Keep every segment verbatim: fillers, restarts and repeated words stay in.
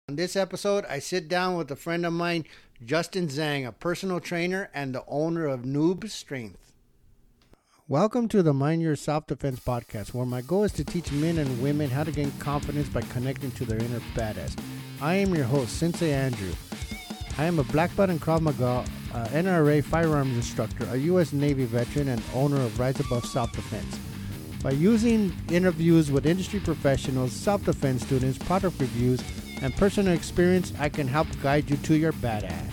On this episode, I sit down with a friend of mine, Justin Zhang, a personal trainer and the owner of Noob Strength. Welcome to the Mind Your Self-Defense podcast, where my goal is to teach men and women how to gain confidence by connecting to their inner badass. I am your host, Sensei Andrew. I am a black belt in Krav Maga, uh, N R A firearms instructor, a U S Navy veteran, and owner of Rise Above Self-Defense. By using interviews with industry professionals, self-defense students, product reviews, and personal experience, I can help guide you to your badass.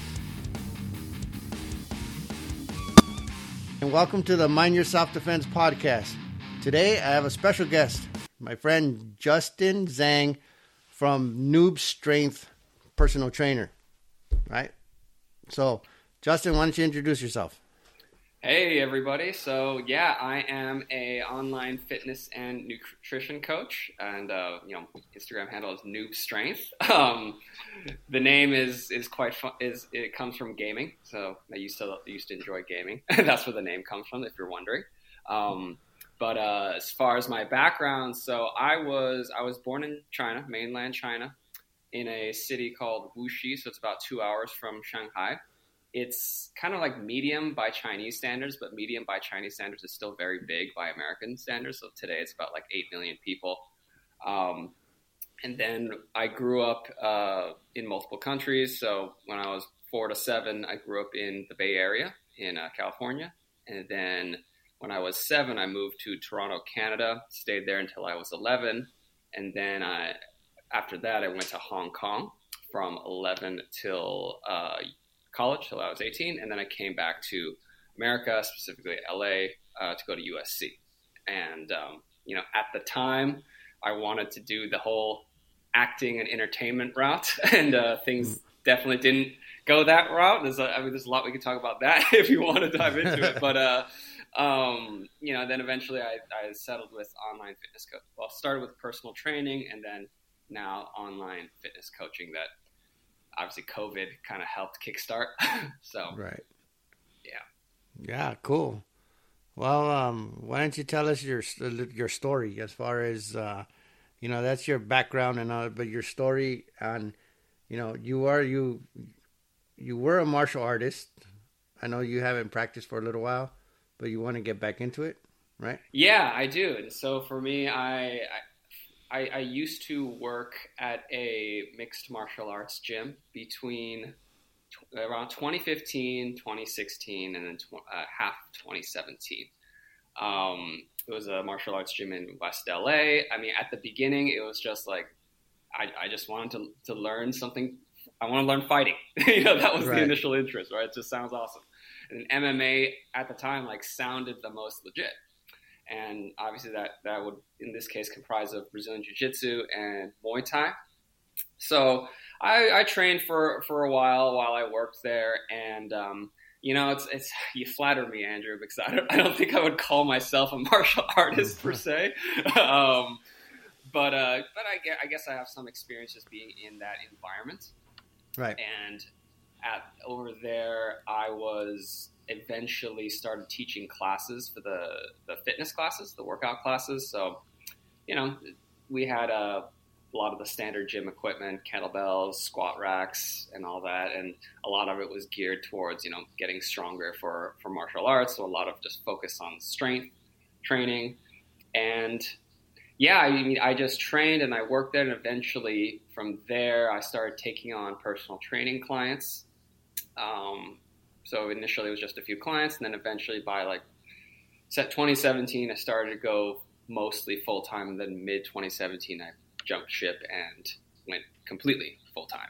And welcome to the Mind Your Self-Defense podcast. Today, I have a special guest, my friend Justin Zhang from Noob Strength, personal trainer. Right? So, Justin, why don't you introduce yourself? Hey everybody, so yeah, I am a online fitness and nutrition coach, and uh, you know, Instagram handle is Noob Strength. Um, the name is is quite fun. Is it comes from gaming? So I used to used to enjoy gaming. That's where the name comes from, if you're wondering. Um, but uh, as far as my background, so I was I was born in China, mainland China, in a city called Wuxi. So it's about two hours from Shanghai. It's kind of like medium by Chinese standards, but medium by Chinese standards is still very big by American standards. So today it's about like eight million people. Um, and then I grew up uh, in multiple countries. So when I was four to seven, I grew up in the Bay Area in uh, California. And then when I was seven, I moved to Toronto, Canada, stayed there until I was eleven. And then I, after that, I went to Hong Kong from eleven till uh college till I was eighteen, and then I came back to America, specifically L A, uh, to go to U S C. And um, you know, at the time, I wanted to do the whole acting and entertainment route, and uh, things definitely didn't go that route. There's, a, I mean, there's a lot we could talk about that if you want to dive into it. But uh, um, you know, then eventually I, I settled with online fitness coach. Well, started with personal training, and then now online fitness coaching. That obviously COVID kind of helped kickstart. So, right. Yeah. Yeah, cool. Well, um, why don't you tell us your your story as far as, uh, you know, that's your background and all, but your story on, you know, you are, you, you were a martial artist. I know you haven't practiced for a little while, but you want to get back into it, right? Yeah, I do. And so for me, I, I I, I used to work at a mixed martial arts gym between t- around twenty fifteen, twenty sixteen, and then tw- uh, half twenty seventeen. Um, it was a martial arts gym in West L A. I mean, at the beginning, it was just like, I, I just wanted to, to learn something. I want to learn fighting. You know, that was right. The initial interest, right? It just sounds awesome. And M M A at the time, like, sounded the most legit. And obviously that, that would, in this case, comprise of Brazilian Jiu-Jitsu and Muay Thai. So I, I trained for, for a while while I worked there. And, um, you know, it's, it's, you flatter me, Andrew, because I don't, I don't think I would call myself a martial artist per se. um, but, uh, but I guess, I guess I have some experience just being in that environment. Right. And at, over there, I was eventually started teaching classes for the, the fitness classes, the workout classes. So, you know, we had a, a lot of the standard gym equipment, kettlebells, squat racks, and all that. And a lot of it was geared towards, you know, getting stronger for, for martial arts. So a lot of just focus on strength training. And yeah, I mean, I just trained and I worked there. And eventually from there, I started taking on personal training clients. Um, So initially it was just a few clients, and then eventually by like set twenty seventeen, I started to go mostly full time. And then mid twenty seventeen, I jumped ship and went completely full time.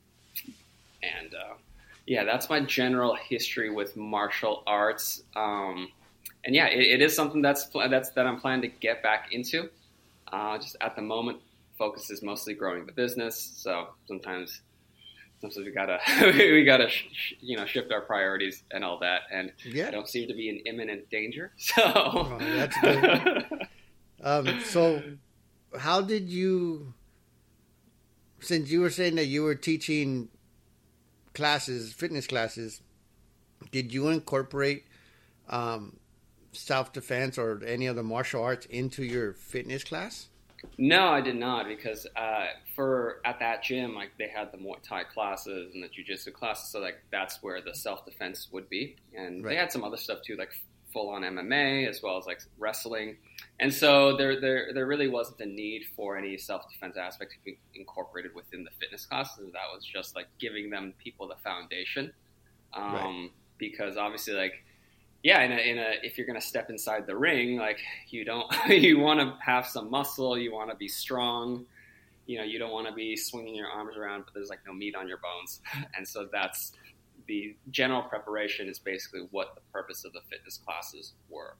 And uh, yeah, that's my general history with martial arts. Um, and yeah, it, it is something that's that's that I'm planning to get back into. Uh, just at the moment, focus is mostly growing the business. So sometimes. Sometimes we gotta, we gotta, you know, shift our priorities and all that. And yeah. I don't seem to be in imminent danger. So oh, that's good. um, so how did you, since you were saying that you were teaching classes, fitness classes, did you incorporate um, self-defense or any other martial arts into your fitness class? No, I did not because uh, for at that gym, like they had the Muay Thai classes and the Jiu Jitsu classes, so like that's where the self defense would be, and Right. they had some other stuff too, like full on M M A as well as like wrestling, and so there there there really wasn't a need for any self defense aspect to be incorporated within the fitness classes. That was just like giving them people the foundation, um, Right. because obviously like. Yeah, in a, in a if you're gonna step inside the ring, like you don't, you want to have some muscle, you want to be strong, you know, you don't want to be swinging your arms around, but there's like no meat on your bones, and so that's the general preparation is basically what the purpose of the fitness classes were.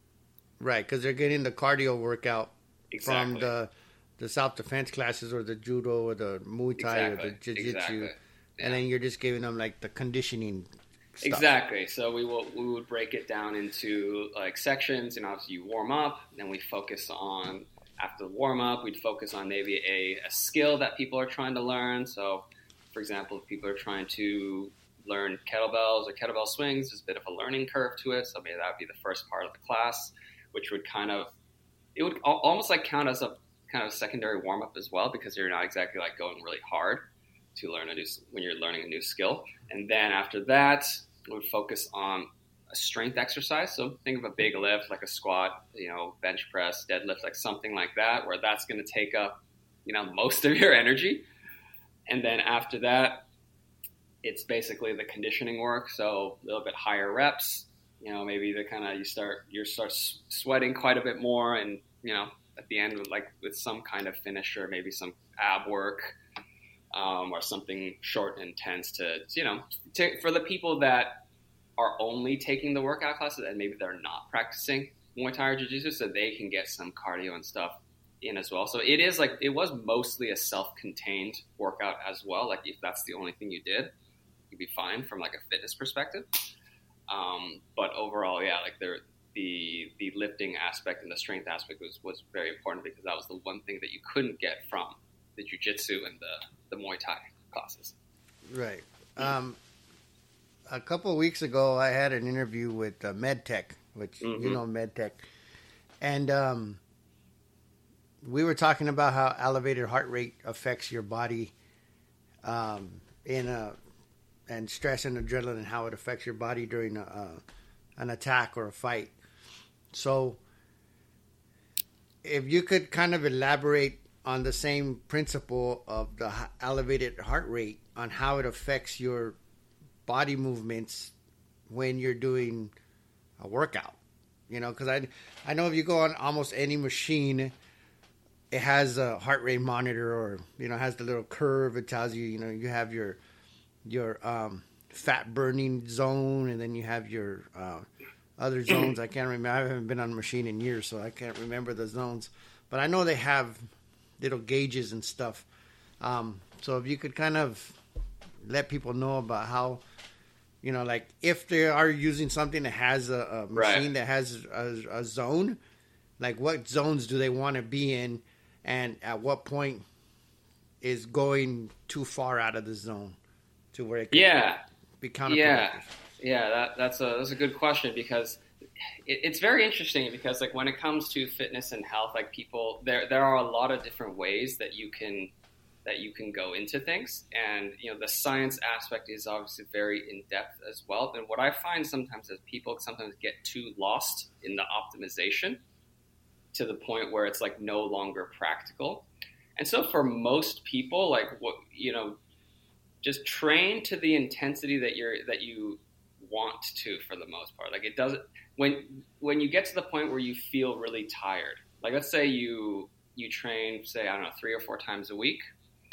Right, because they're getting the cardio workout Exactly. from the the self defense classes or the judo or the Muay Thai Exactly. or the jiu jitsu, Exactly. Yeah. and then you're just giving them like the conditioning stuff. Exactly. So we will we would break it down into like sections, and obviously you warm up, then we focus on after the warm up, we'd focus on maybe a, a skill that people are trying to learn. So, for example, if people are trying to learn kettlebells or kettlebell swings, there's a bit of a learning curve to it. So maybe that would be the first part of the class, which would kind of it would al- almost like count as a kind of secondary warm up as well, because you're not exactly like going really hard to learn a new when you're learning a new skill. And then after that, we would focus on a strength exercise. So think of a big lift like a squat, you know, bench press, deadlift, like something like that, where that's going to take up, you know, most of your energy. And then after that, it's basically the conditioning work. So a little bit higher reps, you know, maybe the kind of you start you start sweating quite a bit more, and you know, at the end with like with some kind of finisher, maybe some ab work. Um, or something short and intense to, you know, to, for the people that are only taking the workout classes and maybe they're not practicing Muay Thai or Jiu-Jitsu, so they can get some cardio and stuff in as well. So it is like, it was mostly a self-contained workout as well. Like if that's the only thing you did, you'd be fine from like a fitness perspective. Um, but overall, yeah, like the, the, the lifting aspect and the strength aspect was, was very important, because that was the one thing that you couldn't get from the jiu-jitsu and the, the Muay Thai classes. Right. Um, a couple of weeks ago, I had an interview with uh, MedTech, which mm-hmm. you know MedTech, and um, we were talking about how elevated heart rate affects your body, um, in a and stress and adrenaline, and how it affects your body during a, uh, an attack or a fight. So, if you could kind of elaborate on the same principle of the elevated heart rate, on how it affects your body movements when you're doing a workout, you know, because I, I know if you go on almost any machine, it has a heart rate monitor, or, you know, has the little curve. It tells you, you know, you have your, your um, fat burning zone, and then you have your uh, other zones. I can't remember. I haven't been on a machine in years, so I can't remember the zones, but I know they have little gauges and stuff. Um, so if you could kind of let people know about how, you know, like if they are using something that has a, a machine right. that has a, a zone, like what zones do they want to be in, and at what point is going too far out of the zone to where it can yeah. be counterproductive? Yeah, yeah, that, that's a that's a good question, because it, it's very interesting, because like when it comes to fitness and health, like people there there are a lot of different ways that you can that you can go into things, and you know the science aspect is obviously very in depth as well. And what I find sometimes is people sometimes get too lost in the optimization to the point where it's like no longer practical. And so for most people, like what you know, just train to the intensity that you're that you want to, for the most part. Like it doesn't when when you get to the point where you feel really tired. Like let's say you you train, say I don't know, three or four times a week,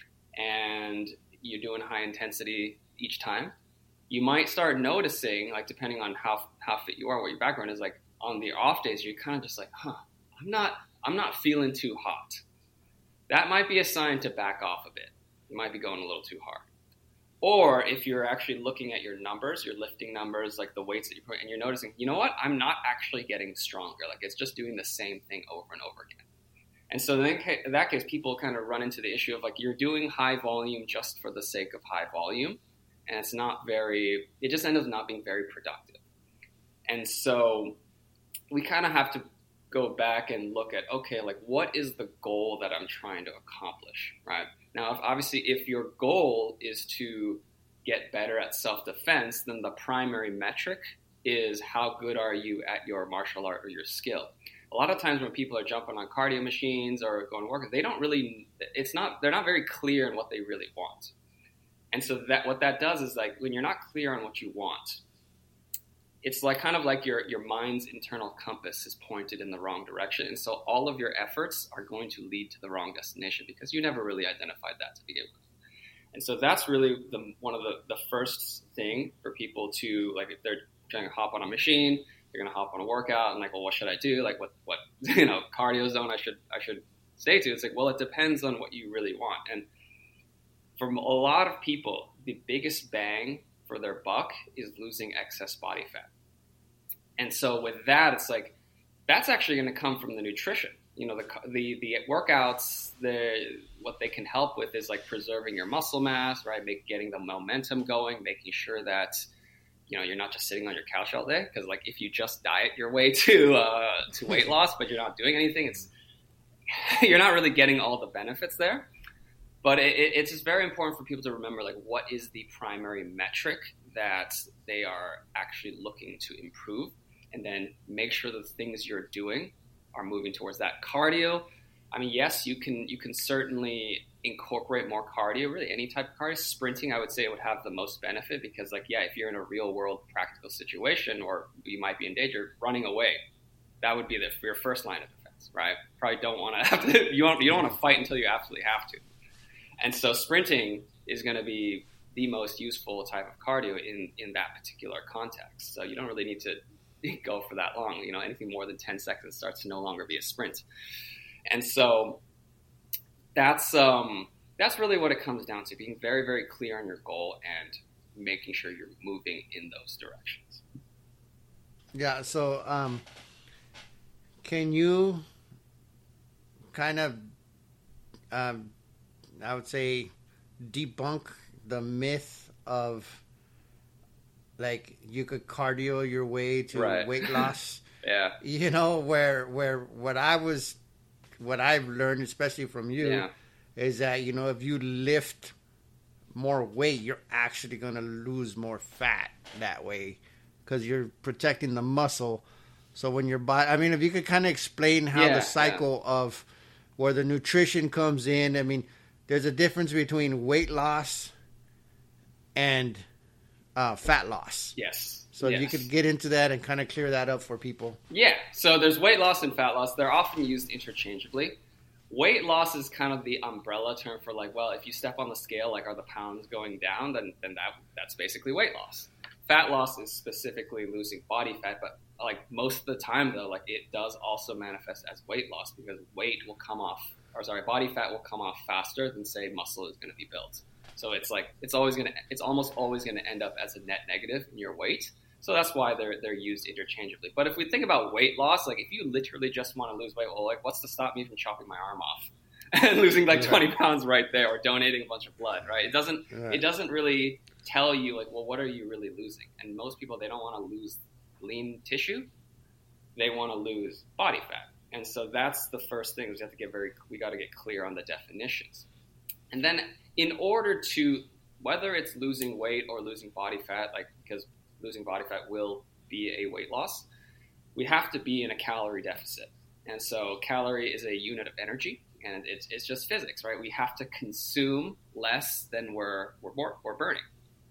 and you're doing high intensity each time. You might start noticing, like depending on how how fit you are, what your background is, like on the off days, you're kind of just like, huh, I'm not I'm not feeling too hot. That might be a sign to back off a bit. You might be going a little too hard. Or if you're actually looking at your numbers, your lifting numbers, like the weights that you put, and you're noticing, you know what, I'm not actually getting stronger. Like it's just doing the same thing over and over again. And so then in that case, people kind of run into the issue of like you're doing high volume just for the sake of high volume. And it's not very, it just ends up not being very productive. And so we kind of have to go back and look at, okay, like what is the goal that I'm trying to accomplish, right? Now, if, obviously, if your goal is to get better at self-defense, then the primary metric is how good are you at your martial art or your skill. A lot of times when people are jumping on cardio machines or going to work, they don't really, it's not, they're not very clear in what they really want. And so that what that does is like when you're not clear on what you want, it's like kind of like your, your mind's internal compass is pointed in the wrong direction. And so all of your efforts are going to lead to the wrong destination because you never really identified that to begin with. And so that's really the, one of the, the first thing for people to, like, if they're trying to hop on a machine, you're going to hop on a workout and like, well, what should I do? Like what, what, you know, cardio zone I should, I should stay to. It's like, well, it depends on what you really want. And for a lot of people, the biggest bang for their buck is losing excess body fat. And so with that, it's like, that's actually going to come from the nutrition. You know, the, the, the workouts, the, what they can help with is like preserving your muscle mass, right? Make, getting the momentum going, making sure that, you know, you're not just sitting on your couch all day. Because like if you just diet your way to uh, to weight loss, but you're not doing anything, it's you're not really getting all the benefits there. But it, it, it's just very important for people to remember, like, what is the primary metric that they are actually looking to improve, and then make sure the things you're doing are moving towards that. Cardio, I mean, yes, you can you can certainly incorporate more cardio, really any type of cardio. Sprinting, I would say, would have the most benefit because, like, yeah, if you're in a real world practical situation or you might be in danger, running away, that would be the, your first line of defense, right? Probably don't want to have to, you don't, you don't want to fight until you absolutely have to. And so sprinting is going to be the most useful type of cardio in, in that particular context. So you don't really need to go for that long. You know, anything more than ten seconds starts to no longer be a sprint. And so that's um, that's really what it comes down to, being very, very clear on your goal and making sure you're moving in those directions. Yeah, so um, can you kind of, um, I would say, debunk the myth of, like, you could cardio your way to right. weight loss? Yeah. You know, where where what I was, what I've learned, especially from you, yeah. is that, you know, if you lift more weight, you're actually going to lose more fat that way because you're protecting the muscle. So when your body, I mean, if you could kind of explain how yeah, the cycle yeah. of where the nutrition comes in. I mean, there's a difference between weight loss and uh, fat loss. Yes. So yes. if you could get into that and kind of clear that up for people. Yeah. So there's weight loss and fat loss. They're often used interchangeably. Weight loss is kind of the umbrella term for, like, well, if you step on the scale, like, are the pounds going down? Then then that that's basically weight loss. Fat loss is specifically losing body fat, but like most of the time though, like it does also manifest as weight loss because weight will come off, or sorry, body fat will come off faster than, say, muscle is going to be built. So it's like it's always going to, it's almost always going to end up as a net negative in your weight. So that's why they're they're used interchangeably. But if we think about weight loss, like if you literally just want to lose weight, well, like what's to stop me from chopping my arm off and losing like yeah. twenty pounds right there, or donating a bunch of blood, right? It doesn't yeah. it doesn't really tell you, like, well, what are you really losing? And most people, they don't want to lose lean tissue. They want to lose body fat. And so that's the first thing, is we have to get very, we got to get clear on the definitions. And then in order to, whether it's losing weight or losing body fat, like, because losing body fat will be a weight loss, we have to be in a calorie deficit. And so calorie is a unit of energy, and it's it's just physics, right? We have to consume less than we're we're, we're burning.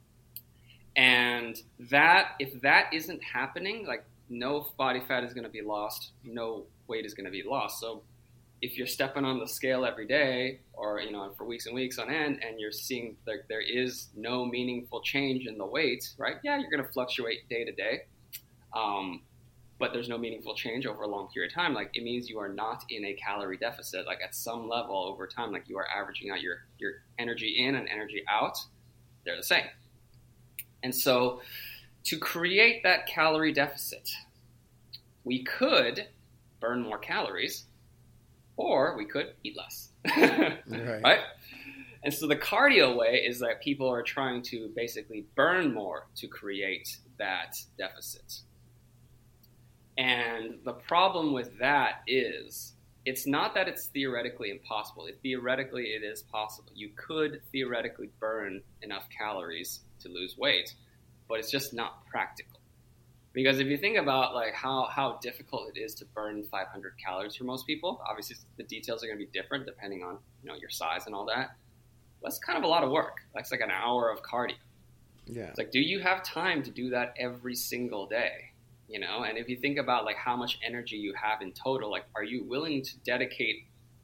And that, if that isn't happening, like, no body fat is going to be lost, no weight is going to be lost. So if you're stepping on the scale every day, or, you know, for weeks and weeks on end, and you're seeing like there is no meaningful change in the weight, right? Yeah, you're going to fluctuate day to day, um, but there's no meaningful change over a long period of time. Like, it means you are not in a calorie deficit. Like, at some level over time, like, you are averaging out your your energy in and energy out. They're the same. And so to create that calorie deficit, we could burn more calories, or we could eat less, right. right? And so the cardio way is that people are trying to basically burn more to create that deficit. And the problem with that is it's not that it's theoretically impossible. It, theoretically, it is possible. You could theoretically burn enough calories to lose weight, but it's just not practical. Because if you think about like how, how difficult it is to burn five hundred calories for most people, obviously the details are going to be different depending on, you know, your size and all that. That's kind of a lot of work. That's like an hour of cardio. Yeah. It's like, do you have time to do that every single day? You know, and if you think about like how much energy you have in total, like, are you willing to dedicate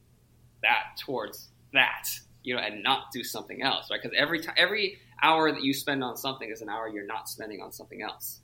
that towards that, you know, and not do something else, right? Because every time, every hour that you spend on something is an hour you're not spending on something else.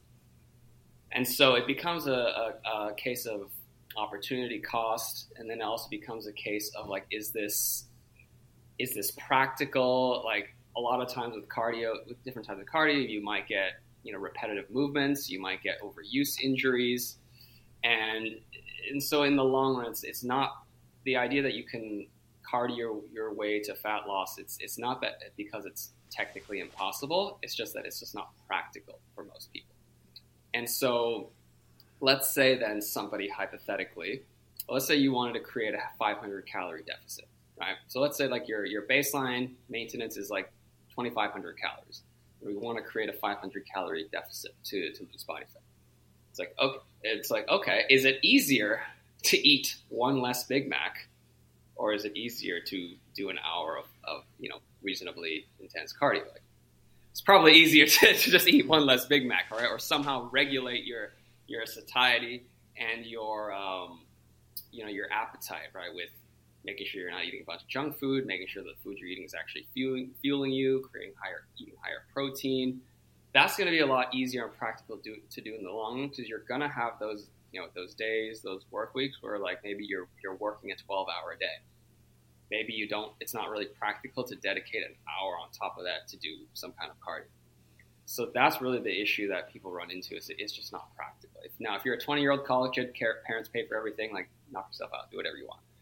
And so it becomes a, a, a case of opportunity cost. And then it also becomes a case of like, is this, is this practical? Like a lot of times with cardio, with different types of cardio, you might get, you know, repetitive movements, you might get overuse injuries. And, and so in the long run, it's, it's not the idea that you can cardio your way to fat loss. It's, it's not that because it's technically impossible. It's just that it's just not practical for most people. And so let's say then somebody hypothetically, let's say you wanted to create a five hundred calorie deficit, right? So let's say like your, your baseline maintenance is like twenty-five hundred calories. We want to create a five hundred calorie deficit to, to lose body fat. It's like, okay, it's like, okay, is it easier to eat one less Big Mac, or is it easier to do an hour of, of you know, reasonably intense cardio? Like, it's probably easier to, to just eat one less Big Mac, right? Or somehow regulate your, your satiety and your, um, you know, your appetite, right? With making sure you're not eating a bunch of junk food, making sure the food you're eating is actually fueling, fueling you, creating higher, eating higher protein. That's going to be a lot easier and practical do, to do in the long run, because you're going to have those, you know, those days, those work weeks where like maybe you're you're working a twelve hour day. Maybe you don't. It's not really practical to dedicate an hour on top of that to do some kind of cardio. So that's really the issue that people run into. Is it's just not practical. If, now, if you're a twenty year old college kid, parents pay for everything, like knock yourself out, do whatever you want.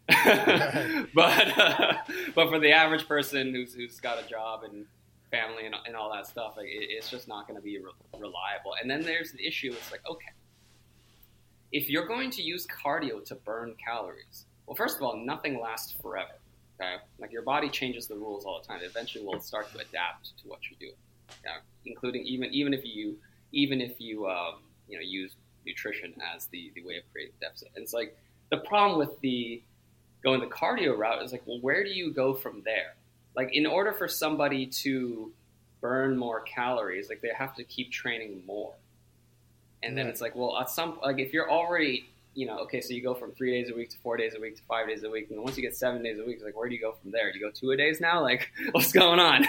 but uh, but for the average person who's who's got a job and family and, and all that stuff, like it, it's just not going to be re- reliable. And then there's the issue. It's like, okay, if you're going to use cardio to burn calories, well, first of all, nothing lasts forever. Okay, like your body changes the rules all the time. It eventually will start to adapt to what you're doing. Okay? Including even even if you even if you um, you know use nutrition as the the way of creating deficit. And it's like the problem with the going the cardio route is like, well, where do you go from there? Like, in order for somebody to burn more calories, like they have to keep training more. And then right. It's like, well, at some like if you're already, you know, okay, so you go from three days a week to four days a week to five days a week, and then once you get seven days a week, it's like, where do you go from there? Do you go two a days now? Like, what's going on?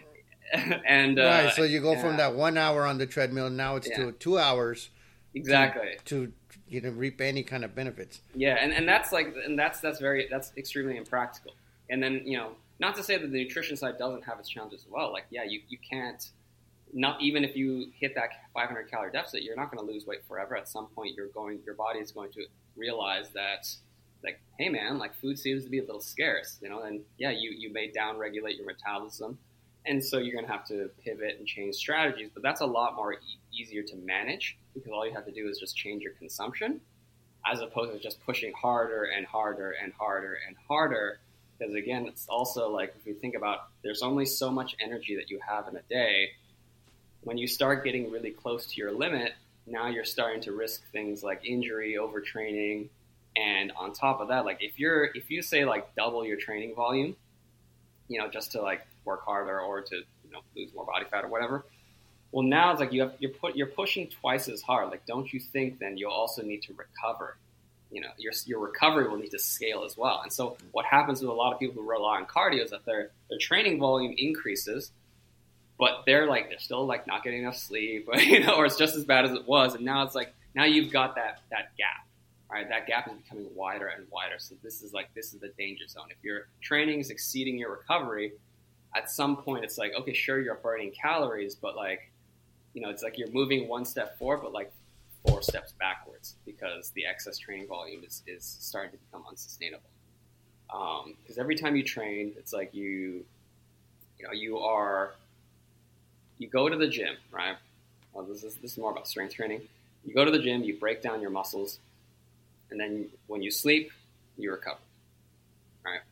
and uh, right, so you go yeah. from that one hour on the treadmill, now it's yeah. to two hours. Exactly. To, to you know reap any kind of benefits. Yeah, and, and that's like and that's that's very that's extremely impractical. And then, you know, not to say that the nutrition side doesn't have its challenges as well. Like, yeah, you, you can't not even if you hit that five hundred calorie deficit, you're not going to lose weight forever. At some point, you're going your body is going to realize that, like, hey man, like food seems to be a little scarce, you know, and yeah, you you may down regulate your metabolism. And so you're going to have to pivot and change strategies, but that's a lot more e- easier to manage because all you have to do is just change your consumption as opposed to just pushing harder and harder and harder and harder. Because again, it's also like, if you think about, there's only so much energy that you have in a day. When you start getting really close to your limit, now you're starting to risk things like injury, overtraining. And on top of that, like if you're, if you say like double your training volume, you know, just to like work harder or to, you know, lose more body fat or whatever. Well, now it's like you have, you're put, you're pushing twice as hard. Like, don't you think then you'll also need to recover? You know, your your recovery will need to scale as well. And so what happens with a lot of people who rely on cardio is that their their training volume increases, but they're like, they're still like not getting enough sleep, you know, or it's just as bad as it was. And now it's like, now you've got that, that gap, right? That gap is becoming wider and wider. So this is like, this is the danger zone. If your training is exceeding your recovery, at some point it's like, okay, sure, you're burning calories, but like, you know, it's like you're moving one step forward, but like four steps backwards because the excess training volume is, is starting to become unsustainable. Um, because every time you train, it's like you, you know, you are, you go to the gym, right? Well, this is, this is more about strength training. You go to the gym, you break down your muscles, and then when you sleep, you recover, right?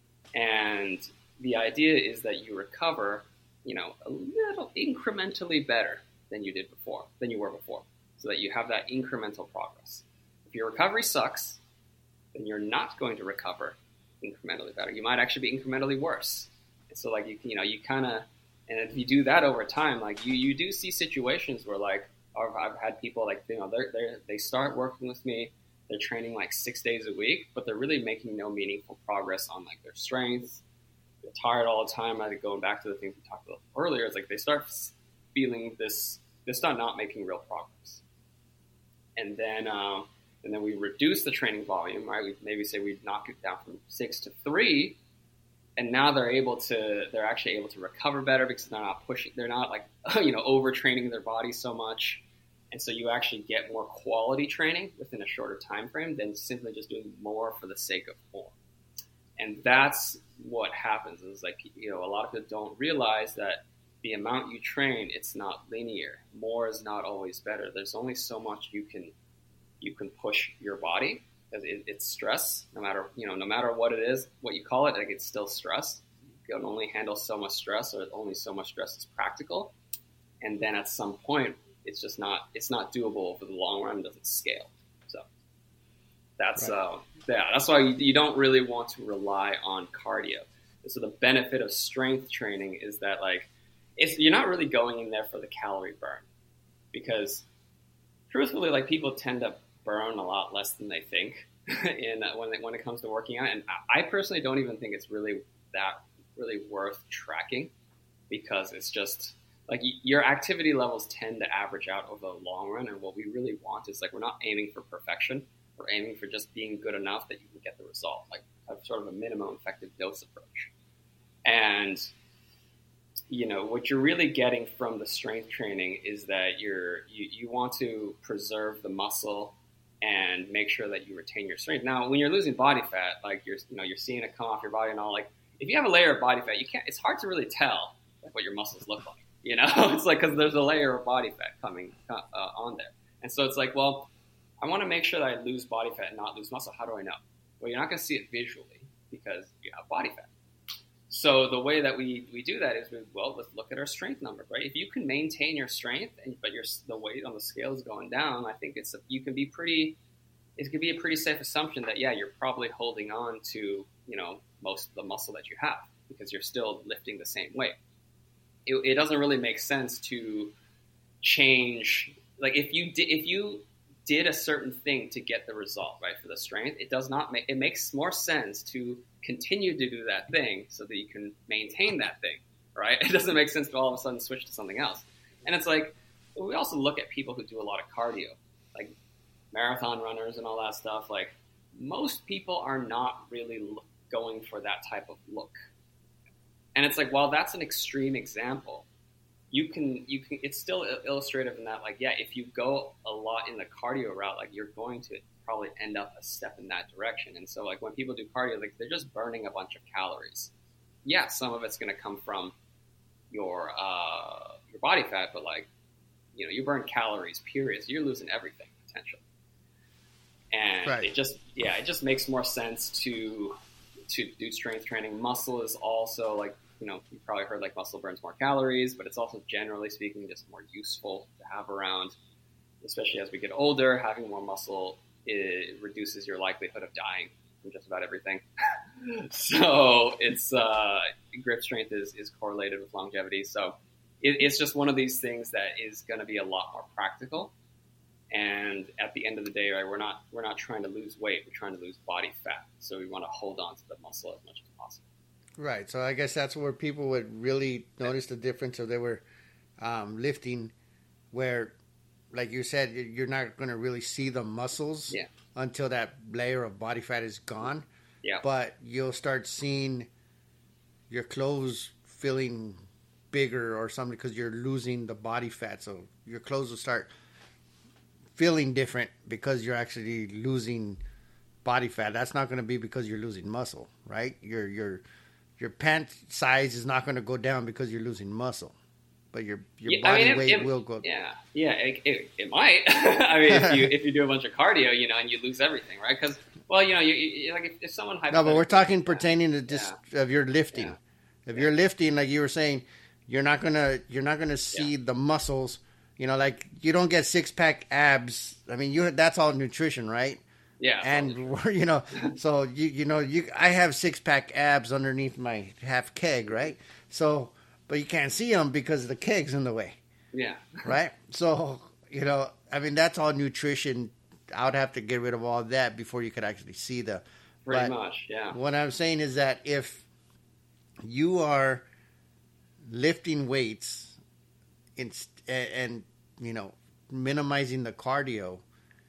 And the idea is that you recover, you know, a little incrementally better than you did before, than you were before, so that you have that incremental progress. If your recovery sucks, then you're not going to recover incrementally better. You might actually be incrementally worse. And so, like, you, you know, you kind of, and if you do that over time, like, you, you do see situations where, like, I've, I've had people, like, you know, they're, they're, they start working with me, they're training, like, six days a week, but they're really making no meaningful progress on, like, their strength. They're tired all the time. I think going back to the things we talked about earlier, it's like they start feeling this, they start not making real progress. And then, um, and then we reduce the training volume, right? We maybe say we knock it down from six to three, and now they're able to, they're actually able to recover better because they're not pushing, they're not like, you know, overtraining their body so much. And so you actually get more quality training within a shorter time frame than simply just doing more for the sake of more. And that's what happens is, like, you know, a lot of people don't realize that the amount you train, it's not linear. More is not always better. There's only so much you can you can push your body because it, it's stress. No matter you know, no matter what it is, what you call it, like, it's still stress. You can only handle so much stress, or only so much stress is practical. And then at some point, it's just not it's not doable over the long run. It doesn't scale. So that's right. uh, yeah. That's why you, you don't really want to rely on cardio. So the benefit of strength training is that, like, it's, you're not really going in there for the calorie burn, because truthfully, like, people tend to burn a lot less than they think in uh, when it, when it comes to working out. And I personally don't even think it's really that really worth tracking, because it's just like your activity levels tend to average out over the long run. And what we really want is, like, we're not aiming for perfection. We're aiming for just being good enough that you can get the result, like a sort of a minimum effective dose approach. And you know, what you're really getting from the strength training is that you're, you, you want to preserve the muscle and make sure that you retain your strength. Now, when you're losing body fat, like, you're, you know, you're seeing it come off your body and all, like, if you have a layer of body fat, you can't, it's hard to really tell, like, what your muscles look like, you know? It's like, because there's a layer of body fat coming uh, on there. And so it's like, well, I want to make sure that I lose body fat and not lose muscle. How do I know? Well, you're not going to see it visually because you have body fat. So the way that we, we do that is, we, well, let's look at our strength numbers, right? If you can maintain your strength, and, but your the weight on the scale is going down, I think it's a, you can be pretty, it can be a pretty safe assumption that, yeah, you're probably holding on to, you know, most of the muscle that you have, because you're still lifting the same weight. It, it doesn't really make sense to change, like, if you did, if you did a certain thing to get the result, right, for the strength, it does not make, it makes more sense to continue to do that thing so that you can maintain that thing, right? It doesn't make sense to all of a sudden switch to something else. And it's like, we also look at people who do a lot of cardio, like marathon runners and all that stuff. Like, most people are not really look, going for that type of look. And it's like, while that's an extreme example, you can, you can, it's still illustrative in that, like, yeah, if you go a lot in the cardio route, like, you're going to probably end up a step in that direction. And so, like, when people do cardio, like, they're just burning a bunch of calories. Yeah, some of it's going to come from your, uh, your body fat, but, like, you know, you burn calories, period. So you're losing everything potentially. And right. it just, yeah, it just makes more sense to, to do strength training. Muscle is also, like, you know, you've probably heard, like, muscle burns more calories, but it's also, generally speaking, just more useful to have around, especially as we get older. Having more muscle, it reduces your likelihood of dying from just about everything. So it's, uh, grip strength is, is correlated with longevity. So it, it's just one of these things that is going to be a lot more practical. And at the end of the day, right, we're not, we're not trying to lose weight. We're trying to lose body fat. So we want to hold on to the muscle as much as possible. Right. So I guess that's where people would really notice the difference if they were um, lifting, where, like you said, you're not going to really see the muscles yeah. until that layer of body fat is gone. Yeah. But you'll start seeing your clothes feeling bigger or something because you're losing the body fat. So your clothes will start feeling different because you're actually losing body fat. That's not going to be because you're losing muscle, right? Your your your pant size is not going to go down because you're losing muscle. but your your Yeah, body I mean, it, weight it, will go. Yeah, yeah, it, it, it might. I mean, if you if you do a bunch of cardio, you know, and you lose everything, right? Because, well, you know, you, you like if, if someone No, but we're talking yeah, pertaining to just yeah, of your lifting. yeah, If yeah. you're lifting, like you were saying, you're not gonna you're not gonna see Yeah. the muscles. You know, like you don't get six pack abs. I mean, you that's all nutrition, right? yeah, And you know, so you you know you I have six pack abs underneath my half keg, right? So, but you can't see them because the keg's in the way, yeah, right? So you know, I mean, that's all nutrition. I would have to get rid of all that before you could actually see the. pretty but much, yeah, What I'm saying is that if you are lifting weights in, and, and you know minimizing the cardio,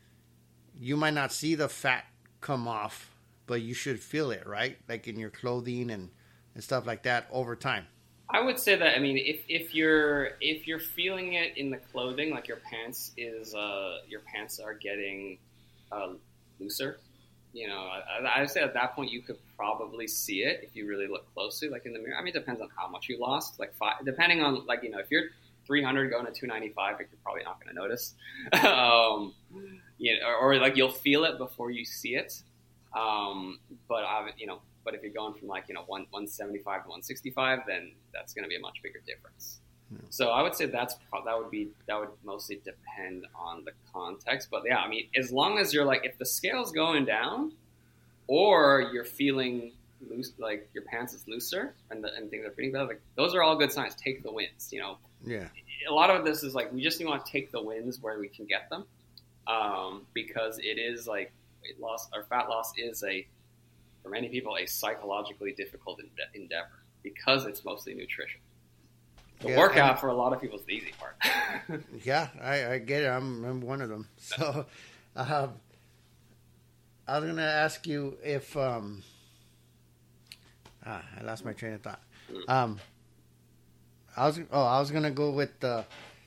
you might not see the fat come off, but you should feel it, right? Like in your clothing and, and stuff like that over time. I would say that. I mean, if, if you're if you're feeling it in the clothing, like your pants is uh, your pants are getting uh, looser, you know, I, I would say at that point you could probably see it if you really look closely, like in the mirror. I mean, it depends on how much you lost. Like five, depending on like you know, if you're three hundred going to two ninety-five, like, you're probably not going to notice. um, you know, or, or like you'll feel it before you see it. Um, but I, you know. But if you're going from like, you know, one, 175 to one sixty-five, then that's going to be a much bigger difference. Yeah. So I would say that's that would be that would mostly depend on the context. But yeah, I mean, as long as you're like, if the scale's going down, or you're feeling loose, like your pants is looser and the, and things are fitting better, like those are all good signs. Take the wins, you know. Yeah. A lot of this is like we just want to take the wins where we can get them, um, because it is like weight loss or fat loss is a for many people, a psychologically difficult endeavor because it's mostly nutrition. The yeah, workout and, for a lot of people is the easy part. yeah, I, I get it. I'm, I'm one of them. So um, I was going to ask you if um, ah, I lost my train of thought. Mm. Um, I was oh I was going to go with the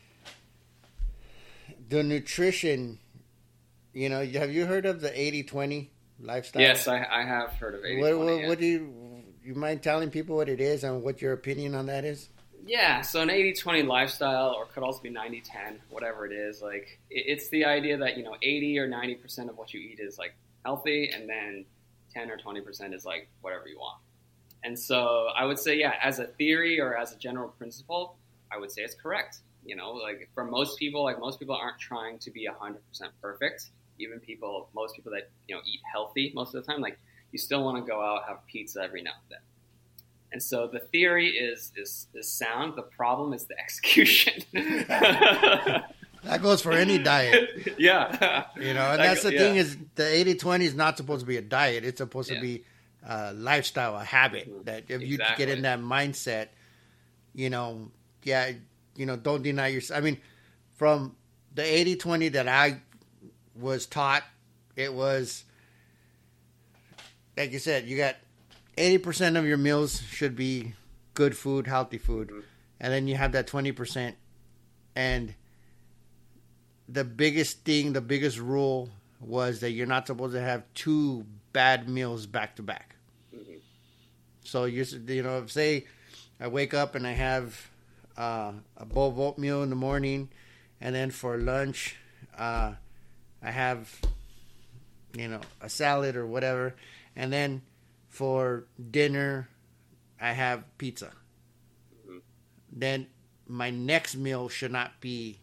the nutrition. You know, have you heard of the eighty twenty? Lifestyle? Yes, I, I have heard of eighty twenty. What, what, yeah. what do you you mind telling people what it is and what your opinion on that is? Yeah, so an eighty twenty lifestyle, or could also be ninety ten, whatever it is. Like it, it's the idea that you know eighty or ninety percent of what you eat is like healthy, and then ten or twenty percent is like whatever you want. And so I would say, yeah, as a theory or as a general principle, I would say it's correct. You know, like for most people, like most people aren't trying to be one hundred percent perfect. Even people, most people that, you know, eat healthy most of the time, like you still want to go out, have pizza every now and then. And so the theory is, is, is sound. The problem is the execution. That goes for any diet. Yeah. You know, and that's the yeah. thing is the eighty twenty is not supposed to be a diet. It's supposed yeah. to be a lifestyle, a habit mm-hmm. that if exactly. you get in that mindset, you know, yeah, you know, don't deny yourself. I mean, from the eighty twenty that I was taught, it was like you said, you got eighty percent of your meals should be good food, healthy food, mm-hmm. and then you have that twenty percent. And the biggest thing, the biggest rule was that you're not supposed to have two bad meals back to back. Mm-hmm. So you you know, if say I wake up and I have uh, a bowl of oatmeal in the morning, and then for lunch uh, I have, you know, a salad or whatever. And then for dinner, I have pizza. Mm-hmm. Then my next meal should not be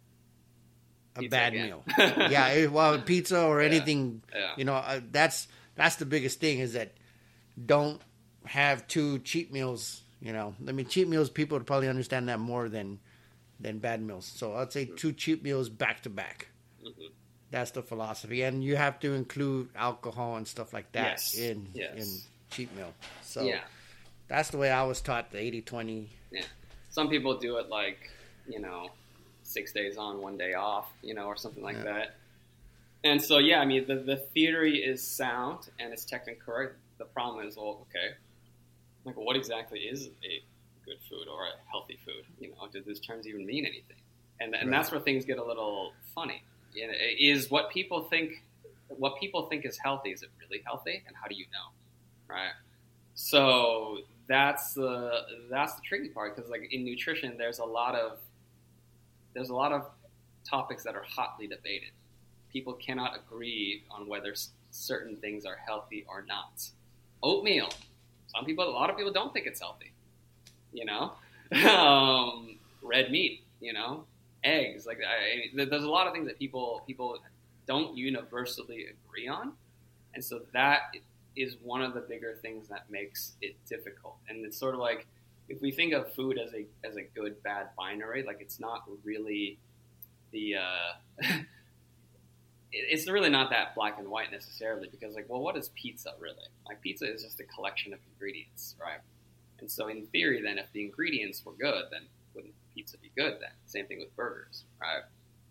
a pizza bad again. meal. Yeah, well, pizza or anything, yeah. Yeah. you know, uh, that's that's the biggest thing is that don't have two cheat meals, you know. I mean, cheat meals, people would probably understand that more than, than bad meals. So I'd say mm-hmm. two cheat meals back to back. Mm-hmm. That's the philosophy, and you have to include alcohol and stuff like that yes. in yes. in cheat meal. So yeah. that's the way I was taught the eighty twenty. Yeah, some people do it like you know six days on, one day off, you know, or something like yeah. that. And so yeah, I mean the the theory is sound and it's technically correct. The problem is, well, okay, like what exactly is a good food or a healthy food? You know, do these terms even mean anything? And and right. that's where things get a little funny. You know, is what people think what people think is healthy, is it really healthy, and how do you know, right? So that's the that's the tricky part, because like in nutrition, there's a lot of there's a lot of topics that are hotly debated. People cannot agree on whether certain things are healthy or not. Oatmeal. Some people, a lot of people don't think it's healthy. You know, um, red meat. You know, eggs. Like I, there's a lot of things that people people don't universally agree on, and so that is one of the bigger things that makes it difficult. And it's sort of like, if we think of food as a as a good bad binary, like it's not really the uh, it's really not that black and white necessarily, because like, well, what is pizza really? Like pizza is just a collection of ingredients, right? And so in theory, then if the ingredients were good, then wouldn't pizza be good then? Same thing with burgers, right?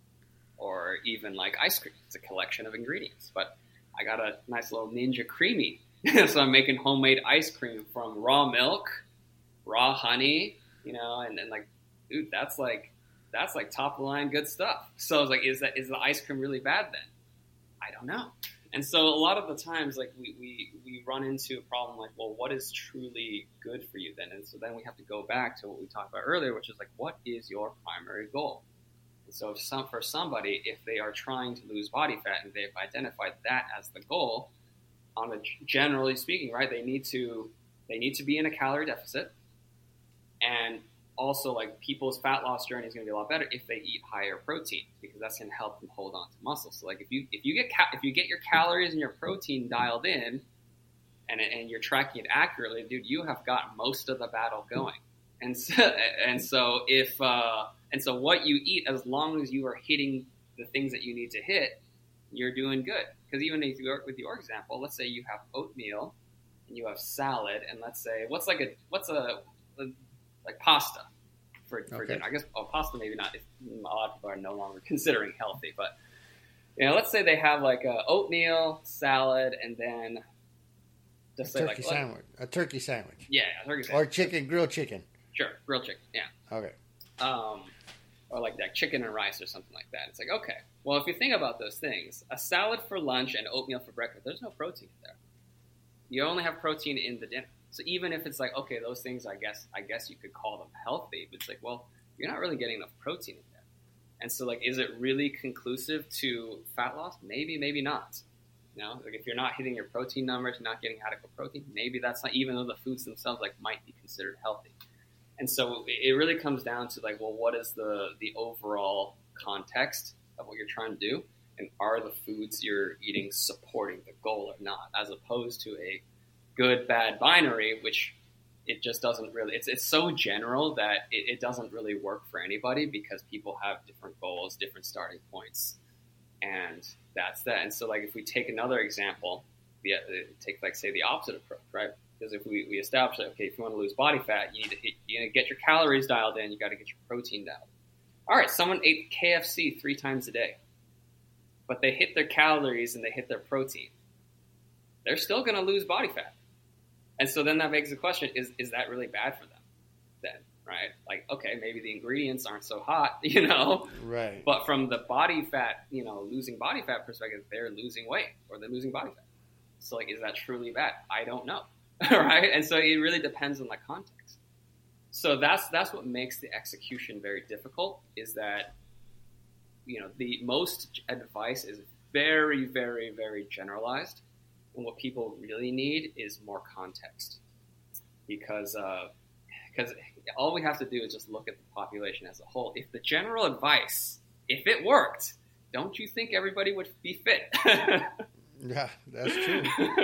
Or even like ice cream, it's a collection of ingredients. But I got a nice little Ninja Creamy, so I'm making homemade ice cream from raw milk, raw honey, you know, and, and like, dude, that's like that's like top of the line good stuff. So I was like, is that is the ice cream really bad then? I don't know. And so a lot of the times, like we, we, we run into a problem like, well, what is truly good for you then? And so then we have to go back to what we talked about earlier, which is like, what is your primary goal? And so if some, for somebody, if they are trying to lose body fat and they've identified that as the goal, on a generally speaking, right, they need to they need to be in a calorie deficit. And also, like, people's fat loss journey is going to be a lot better if they eat higher protein, because that's going to help them hold on to muscle. So, like, if you if you get ca- if you get your calories and your protein dialed in, and and you're tracking it accurately, dude, you have got most of the battle going. And so, and so if uh, and so what you eat, as long as you are hitting the things that you need to hit, you're doing good. Because even if you work with your example, let's say you have oatmeal and you have salad, and let's say what's like a what's a, a like pasta for, for okay. dinner. I guess oh, pasta maybe not. A lot of people are no longer considering healthy, but you know, let's say they have like a oatmeal, salad, and then just a say turkey like sandwich, a turkey sandwich, yeah, a turkey sandwich, or chicken, grilled chicken. Sure, grilled chicken, yeah. Okay. Um, or like that chicken and rice or something like that. It's like, okay, well, if you think about those things, a salad for lunch and oatmeal for breakfast, there's no protein in there. You only have protein in the dinner. So even if it's like, okay, those things, I guess, I guess you could call them healthy, but it's like, well, you're not really getting enough protein in there. And so, like, is it really conclusive to fat loss? Maybe, maybe not. You know, like if you're not hitting your protein numbers, not getting adequate protein, maybe that's not, even though the foods themselves like might be considered healthy. And so it really comes down to like, well, what is the the overall context of what you're trying to do, and are the foods you're eating supporting the goal or not, as opposed to a good bad binary, which it just doesn't really. It's it's so general that it, it doesn't really work for anybody, because people have different goals, different starting points, and that's that. And so like if we take another example, we take like say the opposite approach, right? Because if we, we establish that, okay, if you want to lose body fat, you need to hit, you need to get your calories dialed in, you got to get your protein dialed in. All right, someone ate K F C three times a day, but they hit their calories and they hit their protein. They're still going to lose body fat. And so then that begs the question, is is that really bad for them then, right? Like, okay, maybe the ingredients aren't so hot, you know? Right. But from the body fat, you know, losing body fat perspective, they're losing weight or they're losing body fat. So, like, is that truly bad? I don't know. Right? And so it really depends on the context. So that's that's what makes the execution very difficult, is that, you know, the most advice is very, very, very generalized. And what people really need is more context. Because uh, because all we have to do is just look at the population as a whole. If the general advice, if it worked, don't you think everybody would be fit? Yeah, that's true.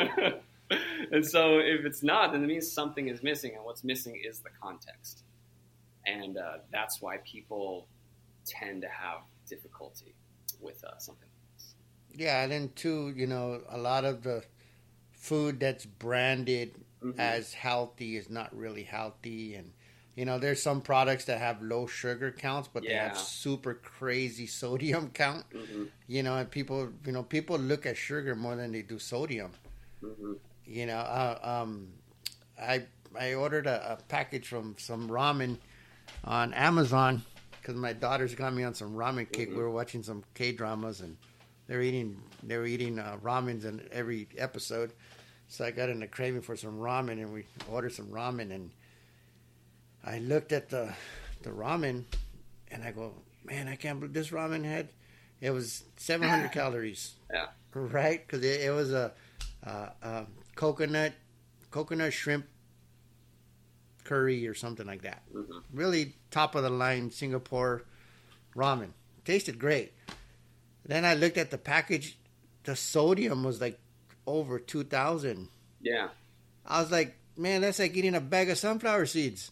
And so if it's not, then it means something is missing, and what's missing is the context. And uh, that's why people tend to have difficulty with uh, something like this. Yeah, and then too, you know, a lot of the food that's branded mm-hmm. as healthy is not really healthy. And, you know, there's some products that have low sugar counts, but yeah. they have super crazy sodium count. Mm-hmm. You know, and people, you know, people look at sugar more than they do sodium. Mm-hmm. You know, uh, um, I I ordered a, a package from some ramen on Amazon because my daughter's got me on some ramen kick. Mm-hmm. We were watching some K dramas, and they're eating they're eating uh, ramens in every episode. So I got in a craving for some ramen, and we ordered some ramen, and I looked at the the ramen, and I go, man, I can't believe this ramen had, it was seven hundred calories. Yeah. Right? Because it, it was a, a, a coconut, coconut shrimp curry or something like that. Mm-hmm. Really top of the line Singapore ramen. Tasted great. Then I looked at the package. The sodium was like over two thousand. Yeah. I was like, man, that's like eating a bag of sunflower seeds.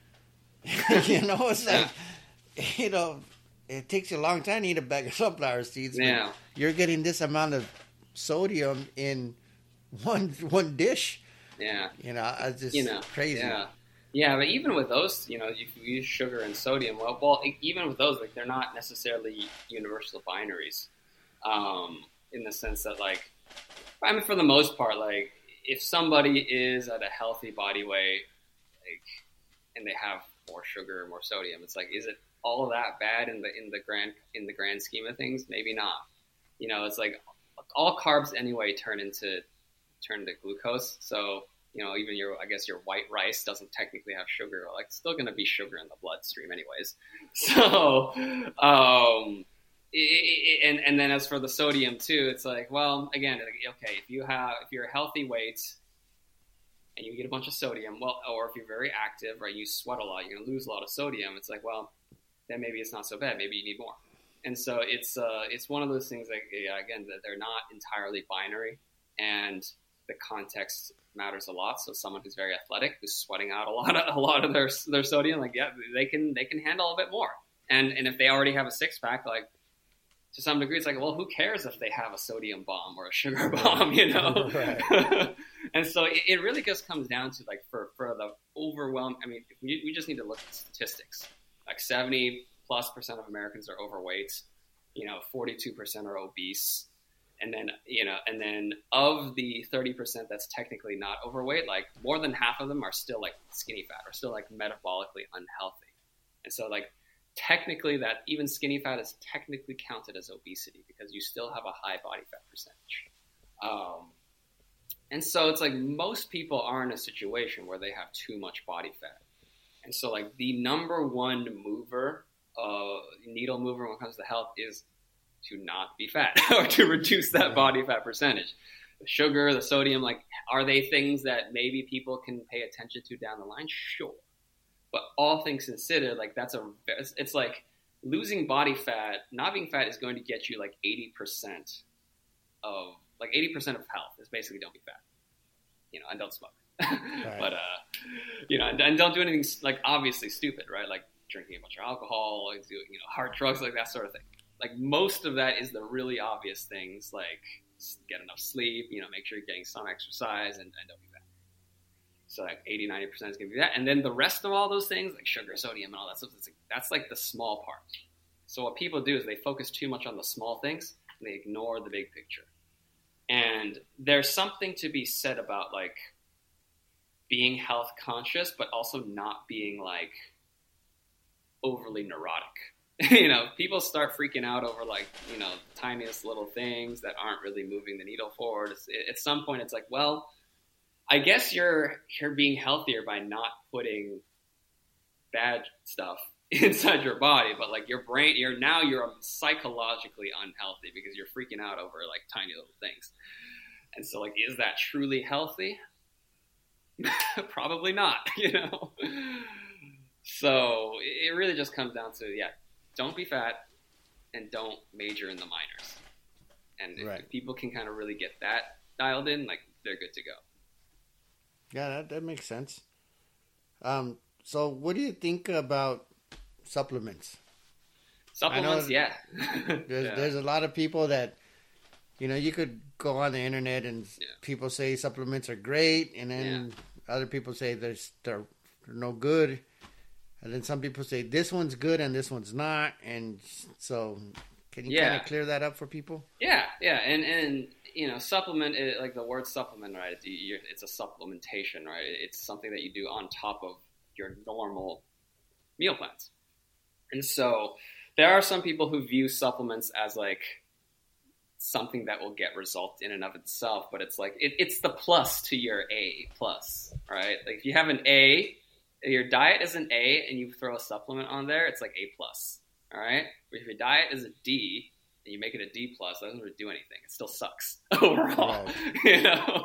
You know, it's like, you know, it takes you a long time to eat a bag of sunflower seeds. Yeah. You're getting this amount of sodium in one one dish. Yeah. You know, it's just you know, crazy. Yeah. Yeah, but even with those, you know, you use sugar and sodium. Well, well, even with those, like they're not necessarily universal binaries, um, in the sense that, like, I mean, for the most part, like if somebody is at a healthy body weight, like, and they have more sugar, more sodium, it's like, is it all that bad in the in the grand in the grand scheme of things? Maybe not. You know, it's like all carbs anyway turn into turn into glucose, so. You know, even your, I guess your white rice doesn't technically have sugar. Like, it's still going to be sugar in the bloodstream anyways. So, um, it, it, and, and then as for the sodium too, it's like, well, again, okay, if you have, if you're a healthy weight and you get a bunch of sodium, well, or if you're very active, right, you sweat a lot, you're going to lose a lot of sodium. It's like, well, then maybe it's not so bad. Maybe you need more. And so it's, uh, it's one of those things like, yeah, again, that they're not entirely binary, and the context matters a lot. So someone who's very athletic, who's sweating out a lot of a lot of their their sodium, like yeah, they can they can handle a bit more. And and if they already have a six pack, like to some degree, it's like, well, who cares if they have a sodium bomb or a sugar bomb, you know? Right. And so it, it really just comes down to like for for the overwhelm. I mean, we we just need to look at statistics. Like seventy plus percent of Americans are overweight. You know, forty-two percent are obese. And then, you know, and then of the thirty percent that's technically not overweight, like more than half of them are still like skinny fat or still like metabolically unhealthy. And so like technically that even skinny fat is technically counted as obesity because you still have a high body fat percentage. Um, and so it's like most people are in a situation where they have too much body fat. And so like the number one mover, uh, needle mover when it comes to health is to not be fat or to reduce that body fat percentage. The sugar, the sodium, like, are they things that maybe people can pay attention to down the line? Sure. But all things considered, like that's a, it's like losing body fat, not being fat is going to get you like eighty percent of, like eighty percent of health is basically don't be fat, you know, and don't smoke. Right. But, uh, you know, and, and don't do anything like obviously stupid, right? Like drinking a bunch of alcohol, like doing, you know, hard drugs, like that sort of thing. Like most of that is the really obvious things, like get enough sleep, you know, make sure you're getting some exercise, and, and don't be fat. So like eighty, ninety percent is going to be that. And then the rest of all those things, like sugar, sodium, and all that stuff, that's like, that's like the small part. So what people do is they focus too much on the small things, and they ignore the big picture. And there's something to be said about like being health conscious, but also not being like overly neurotic. You know, people start freaking out over like, you know, the tiniest little things that aren't really moving the needle forward. It's, at some point, it's like, well, I guess you're you're being healthier by not putting bad stuff inside your body, but like your brain, you're now you're psychologically unhealthy because you're freaking out over like tiny little things. And so, like, is that truly healthy? Probably not. You know. So it really just comes down to yeah. Don't be fat, and don't major in the minors. And right. if people can kind of really get that dialed in, like they're good to go. Yeah, that, that makes sense. Um, so what do you think about supplements? Supplements, yeah. there's, yeah. there's a lot of people that, you know, you could go on the internet and yeah. people say supplements are great, and then yeah. other people say they're, they're, they're no good. And then some people say this one's good and this one's not. And so can you yeah. kind of clear that up for people? Yeah, yeah. And, and you know, supplement, it, like the word supplement, right? It's a supplementation, right? It's something that you do on top of your normal meal plans. And so there are some people who view supplements as like something that will get results in and of itself, but it's like it, it's the plus to your A plus, right? Like if you have an A, your diet is an A, and you throw a supplement on there, it's like A plus, all right? But if your diet is a D and you make it a D plus, that doesn't really do anything. It still sucks overall, right. You know.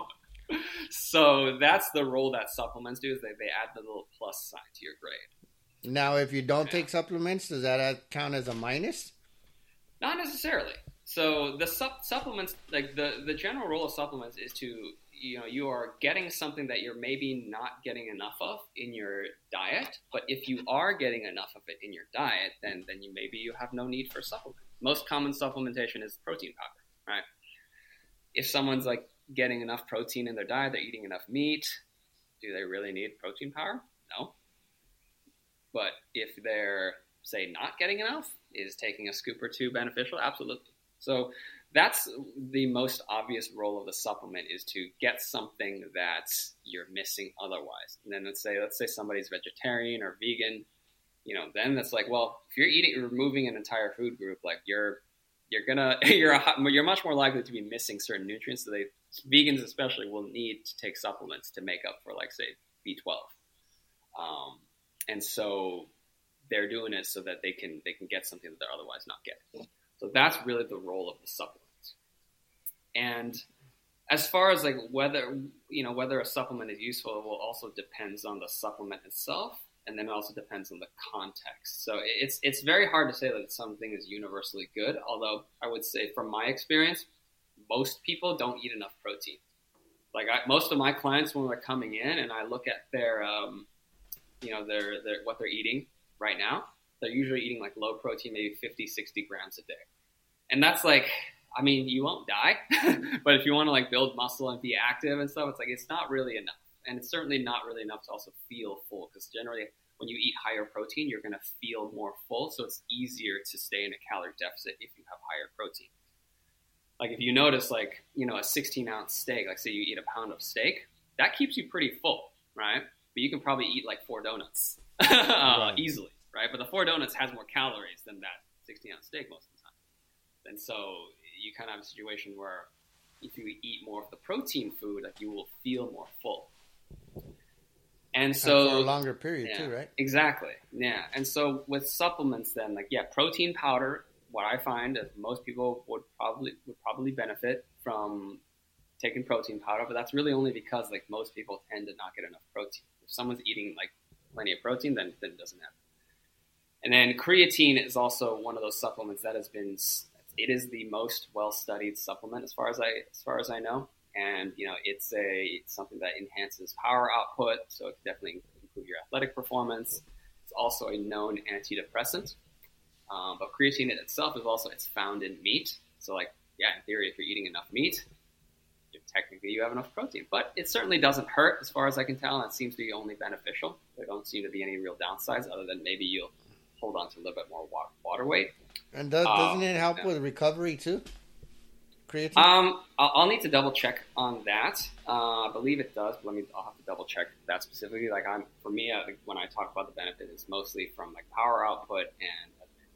So that's the role that supplements do, is they, they add the little plus sign to your grade. Now, if you don't yeah. take supplements, does that count as a minus? Not necessarily. So the sup- supplements, like the, the general role of supplements is to, you know, you are getting something that you're maybe not getting enough of in your diet. But if you are getting enough of it in your diet, then then you maybe you have no need for supplement. Most common supplementation is protein powder, right? If someone's like getting enough protein in their diet, they're eating enough meat, do they really need protein powder? No. But if they're, say, not getting enough, is taking a scoop or two beneficial? Absolutely. So that's the most obvious role of the supplement, is to get something that you're missing otherwise. And then let's say let's say somebody's vegetarian or vegan, you know, then that's like, well, if you're eating, removing an entire food group, like you're you're gonna you're a, you're much more likely to be missing certain nutrients. So they vegans especially will need to take supplements to make up for, like, say, B twelve. Um, and so they're doing it so that they can they can get something that they're otherwise not getting. So that's really the role of the supplements. And as far as like whether you know whether a supplement is useful, it will also depends on the supplement itself, and then it also depends on the context. So it's it's very hard to say that something is universally good. Although I would say, from my experience, most people don't eat enough protein. Like I, most of my clients, when they're coming in, and I look at their um, you know their their what they're eating right now, they're usually eating like low protein, maybe fifty, sixty grams a day. And that's like, I mean, you won't die, but if you want to like build muscle and be active and stuff, it's like, it's not really enough. And it's certainly not really enough to also feel full, because generally when you eat higher protein, you're going to feel more full. So it's easier to stay in a calorie deficit if you have higher protein. Like if you notice, like, you know, a sixteen ounce steak, like say you eat a pound of steak, that keeps you pretty full, right? But you can probably eat like four donuts uh, right. easily. Right, but the four donuts has more calories than that sixteen ounce steak most of the time. And so you kind of have a situation where if you eat more of the protein food, like, you will feel more full. And so and for a longer period yeah, too, right? Exactly. Yeah. And so with supplements, then, like, yeah, protein powder. What I find is most people would probably would probably benefit from taking protein powder, but that's really only because, like, most people tend to not get enough protein. If someone's eating like plenty of protein, then, then it doesn't happen. And then creatine is also one of those supplements that has been, it is the most well-studied supplement as far as I as far as I know. And, you know, it's a it's something that enhances power output, so it can definitely improve your athletic performance. It's also a known antidepressant. Um, but creatine in itself is also, it's found in meat. So, like, yeah, in theory, if you're eating enough meat, you, technically you have enough protein. But it certainly doesn't hurt as far as I can tell. And it seems to be only beneficial. There don't seem to be any real downsides other than maybe you'll hold on to a little bit more water, water weight. And does, doesn't uh, it help yeah. with recovery too? Creatine? Um, I'll, I'll need to double check on that. Uh, I believe it does, but let me, I'll have to double check that specifically. Like I'm, for me, uh, when I talk about the benefit, it's mostly from like power output and,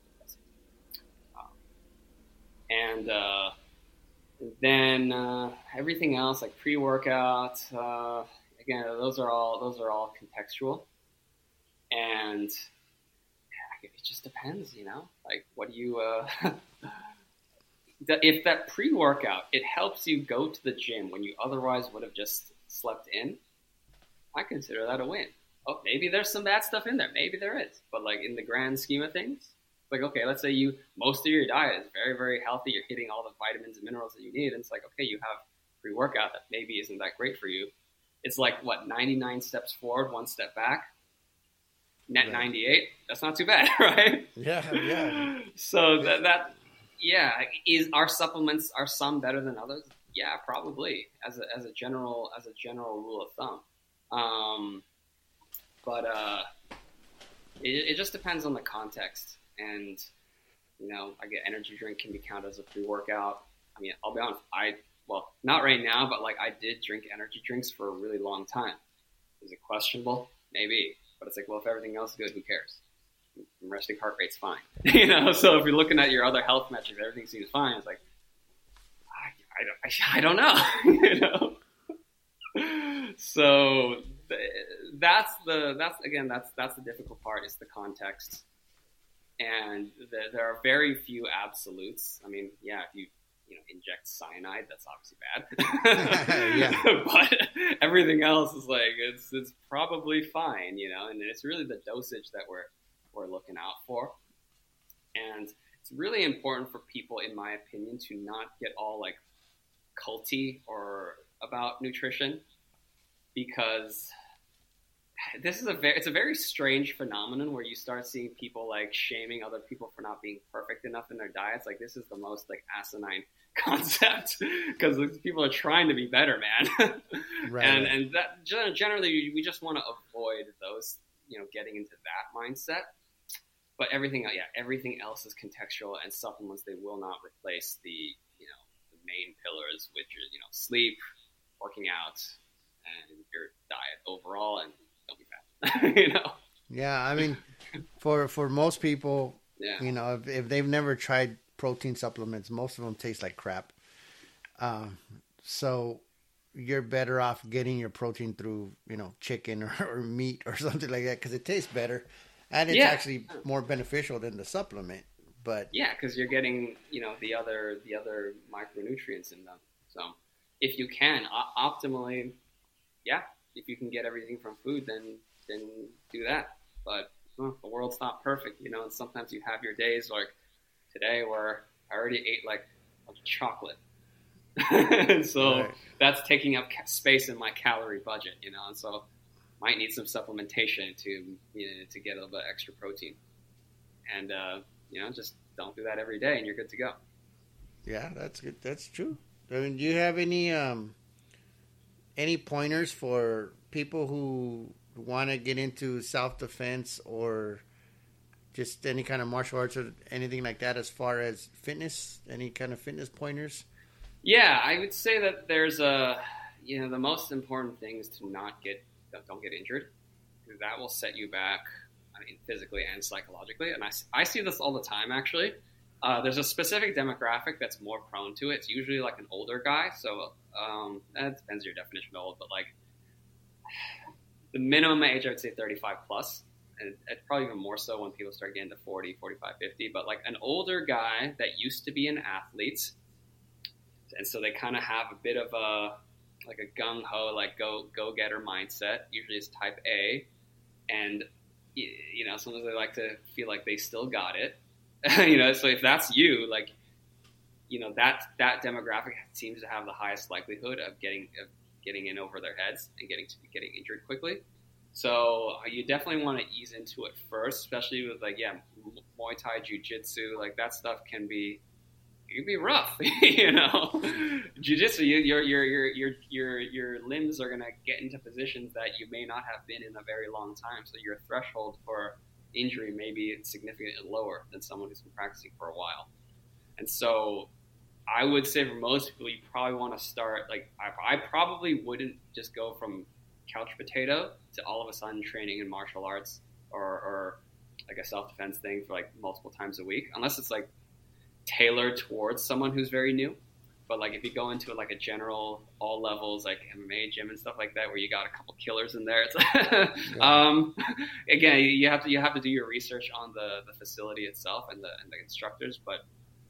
um, and, uh, then, uh, everything else like pre-workout, uh, again, those are all, those are all contextual. And it just depends, you know, like what do you, uh, if that pre-workout, it helps you go to the gym when you otherwise would have just slept in, I consider that a win. Oh, maybe there's some bad stuff in there. Maybe there is. But like in the grand scheme of things, like, okay, let's say you, most of your diet is very, very healthy. You're hitting all the vitamins and minerals that you need. And it's like, okay, you have pre-workout that maybe isn't that great for you. It's like, what, ninety-nine steps forward, one step back? Net right. ninety-eight, that's not too bad, right? Yeah, yeah. So that, that, yeah, is our supplements, are some better than others? Yeah, probably, as a, as a general, as a general rule of thumb. Um, but uh, it, it just depends on the context. And, you know, I get energy drink can be counted as a pre-workout. I mean, I'll be honest, I, well, not right now, but like I did drink energy drinks for a really long time. Is it questionable? Maybe. But it's like, well, if everything else is good, who cares? Resting heart rate's fine. You know, so if you're looking at your other health metrics, everything seems fine. It's like, I, I don't know, you know. So that's the that's again that's that's the difficult part is the context, and the, there are very few absolutes. I mean, yeah, if you you know inject cyanide, that's obviously bad. Yeah. But everything else is like it's it's probably fine, you know. And it's really the dosage that we're we're looking out for, and it's really important for people, in my opinion, to not get all like culty or about nutrition, because this is a very it's a very strange phenomenon where you start seeing people like shaming other people for not being perfect enough in their diets. Like this is the most like asinine concept because people are trying to be better, man. Right. And and that generally we just want to avoid those, you know, getting into that mindset. But everything, yeah, everything else is contextual, and supplements, they will not replace the, you know, the main pillars, which are, you know, sleep, working out, and your diet overall, and don't be fat. You know. Yeah, I mean, for for most people, yeah. you know, if, if they've never tried protein supplements, most of them taste like crap. Um, so you're better off getting your protein through, you know, chicken or, or meat or something like that because it tastes better. And it's yeah. actually more beneficial than the supplement, but yeah, because you're getting, you know, the other the other micronutrients in them. So if you can o- optimally, yeah, if you can get everything from food, then then do that. But well, the world's not perfect, you know. And sometimes you have your days like today where I already ate like a bunch of chocolate, and so right. that's taking up ca- space in my calorie budget, you know, and so. Might need some supplementation to you know, to get a little bit extra protein, and uh, you know just don't do that every day, and you're good to go. Yeah, that's good. That's true. I mean, do you have any um, any pointers for people who want to get into self defense or just any kind of martial arts or anything like that, as far as fitness? Any kind of fitness pointers? Yeah, I would say that there's a you know the most important thing is to not get don't get injured, because that will set you back, I mean, physically and psychologically. And I, I see this all the time, actually. Uh, there's a specific demographic that's more prone to it. It's usually like an older guy. So um, that depends on your definition of old, but like the minimum age, I would say thirty-five plus. And it's probably even more so when people start getting to forty, forty-five, fifty. But like an older guy that used to be an athlete. And so they kind of have a bit of a, like a gung-ho, like go go getter mindset. Usually it's type A, and you know sometimes they like to feel like they still got it. You know, so if that's you, like you know that that demographic seems to have the highest likelihood of getting of getting in over their heads and getting to getting injured quickly. So you definitely want to ease into it first, especially with like yeah, Muay Thai, Jiu-Jitsu, like that stuff can be. It can be rough, you know. Jiu-jitsu, you, your your your your your your limbs are gonna get into positions that you may not have been in a very long time. So your threshold for injury may be significantly lower than someone who's been practicing for a while. And so, I would say for most people, you probably want to start like I, I probably wouldn't just go from couch potato to all of a sudden training in martial arts or, or like a self-defense thing for like multiple times a week, unless it's like tailored towards someone who's very new. But like if you go into like a general all levels like M M A gym and stuff like that where you got a couple killers in there, it's yeah. um again you have to you have to do your research on the the facility itself and the and the instructors. But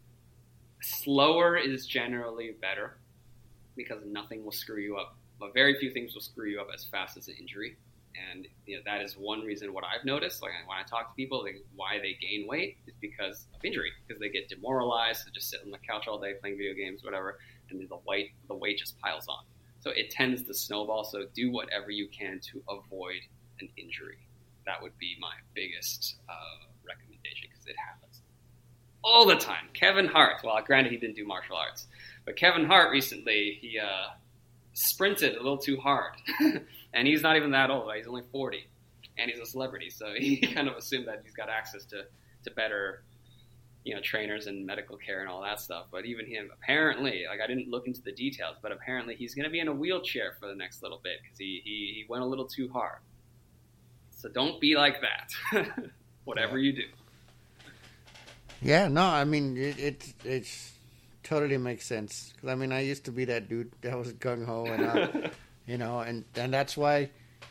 slower is generally better because nothing will screw you up, but very few things will screw you up as fast as an injury. And you know, that is one reason what I've noticed, like when I talk to people, like, why they gain weight is because of injury, because they get demoralized, they just sit on the couch all day playing video games, whatever, and the weight, the weight just piles on. So it tends to snowball. So do whatever you can to avoid an injury. That would be my biggest uh, recommendation, because it happens all the time. Kevin Hart, well, granted he didn't do martial arts, but Kevin Hart recently, he uh, sprinted a little too hard. And he's not even that old. He's only forty, and he's a celebrity. So he kind of assumed that he's got access to, to better, you know, trainers and medical care and all that stuff. But even him, apparently, like I didn't look into the details, but apparently he's going to be in a wheelchair for the next little bit because he, he, he went a little too hard. So don't be like that, whatever yeah. you do. Yeah, no, I mean, it, it, it's totally makes sense. Because I mean, I used to be that dude that was gung ho, and uh, you know, and and that's why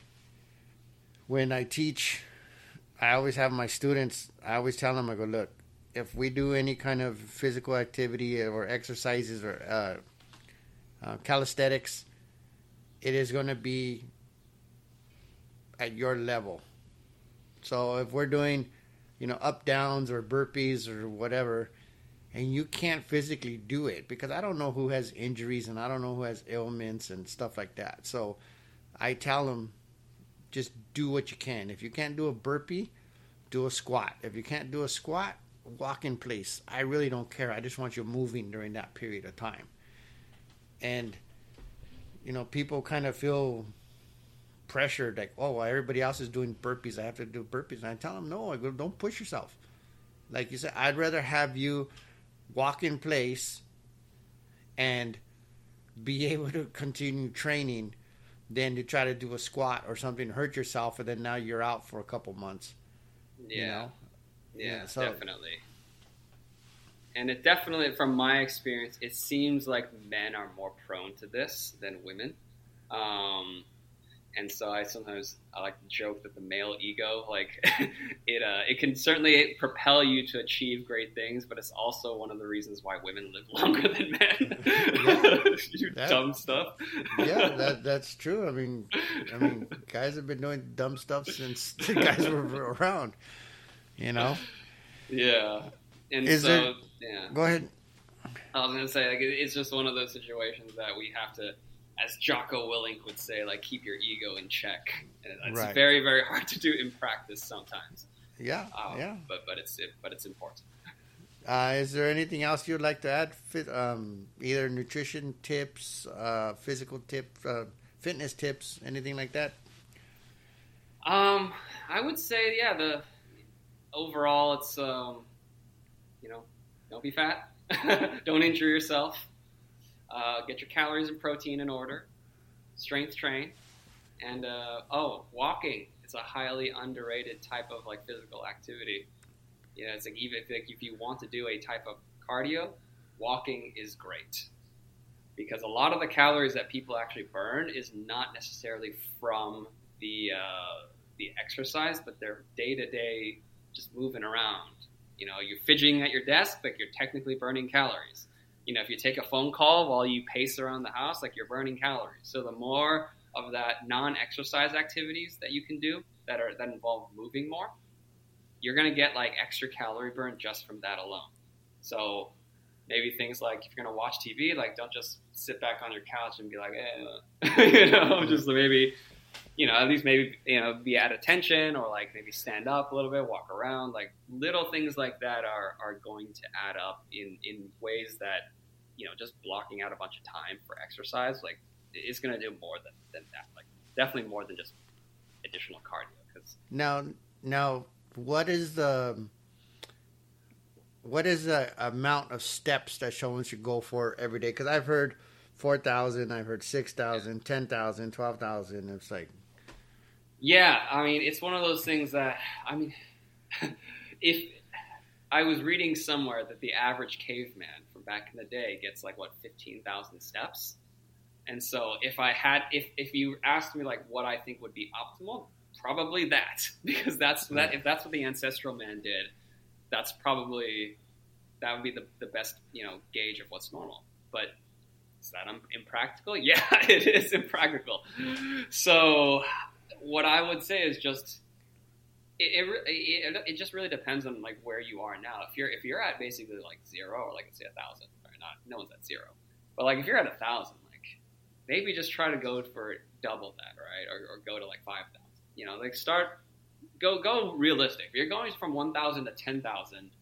when I teach, I always have my students. I always tell them, I go, look, if we do any kind of physical activity or exercises or uh, uh, calisthenics, it is going to be at your level. So if we're doing, you know, up downs or burpees or whatever, and you can't physically do it, because I don't know who has injuries and I don't know who has ailments and stuff like that. So I tell them, just do what you can. If you can't do a burpee, do a squat. If you can't do a squat, walk in place. I really don't care. I just want you moving during that period of time. And, you know, people kind of feel pressured, like, oh, well, everybody else is doing burpees, I have to do burpees. And I tell them, no, I go, don't push yourself. Like you said, I'd rather have you walk in place and be able to continue training than to try to do a squat or something, hurt yourself, and then now you're out for a couple months. Yeah. You know? Yeah, yeah so, definitely. And it definitely, from my experience, it seems like men are more prone to this than women. Um, and so I sometimes, I like to joke that the male ego, like, it uh, it can certainly propel you to achieve great things, but it's also one of the reasons why women live longer than men. Yeah, you that, dumb stuff. Yeah, that that's true. I mean, I mean, guys have been doing dumb stuff since the guys were around, you know? Yeah. And Is so, there, yeah. Go ahead. I was going to say, like, it's just one of those situations that we have to, as Jocko Willink would say, like, keep your ego in check. And it's right. very, very hard to do in practice sometimes. Yeah, um, yeah. But but it's it, but it's important. Uh, is there anything else you'd like to add? Fit, um, either nutrition tips, uh, physical tips, uh, fitness tips, anything like that? Um, I would say, yeah, the overall, it's um, you know, don't be fat, don't injure yourself. Uh, get your calories and protein in order. Strength train. And, uh, oh, walking is a highly underrated type of, like, physical activity. You know, it's like, even if, like, if you want to do a type of cardio, walking is great. Because a lot of the calories that people actually burn is not necessarily from the, uh, the exercise, but they're day-to-day just moving around. You know, you're fidgeting at your desk, but you're technically burning calories. You know, if you take a phone call while you pace around the house, like, you're burning calories. So the more of that non-exercise activities that you can do that are that involve moving more, you're going to get, like, extra calorie burn just from that alone. So maybe things like, if you're going to watch T V, like, don't just sit back on your couch and be like, eh, you know, just maybe, you know, at least maybe, you know, be at attention, or, like, maybe stand up a little bit, walk around. Like, little things like that are, are going to add up in, in ways that, you know, just blocking out a bunch of time for exercise, like, it's going to do more than, than that. Like, definitely more than just additional cardio. Cause now, now, what is the what is the amount of steps that someone should go for every day? Because I've heard four thousand, I've heard six thousand, yeah. ten thousand, twelve thousand. It's like, yeah, I mean, it's one of those things that, I mean, if I was reading somewhere that the average caveman from back in the day gets, like, what, fifteen thousand steps. And so if I had, if, if you asked me, like, what I think would be optimal, probably that, because that's that. If that's what the ancestral man did, that's probably, that would be the, the best, you know, gauge of what's normal. But is that impractical? Yeah, it is impractical. So what I would say is just, it, it, it, it just really depends on, like, where you are now. If you're, if you're at basically, like, zero, or, like, let's say a thousand, or not, no one's at zero, but, like, if you're at a thousand, maybe just try to go for double that, right? Or, or go to, like, five thousand. You know, like, start, go go realistic. If you're going from one thousand to ten thousand,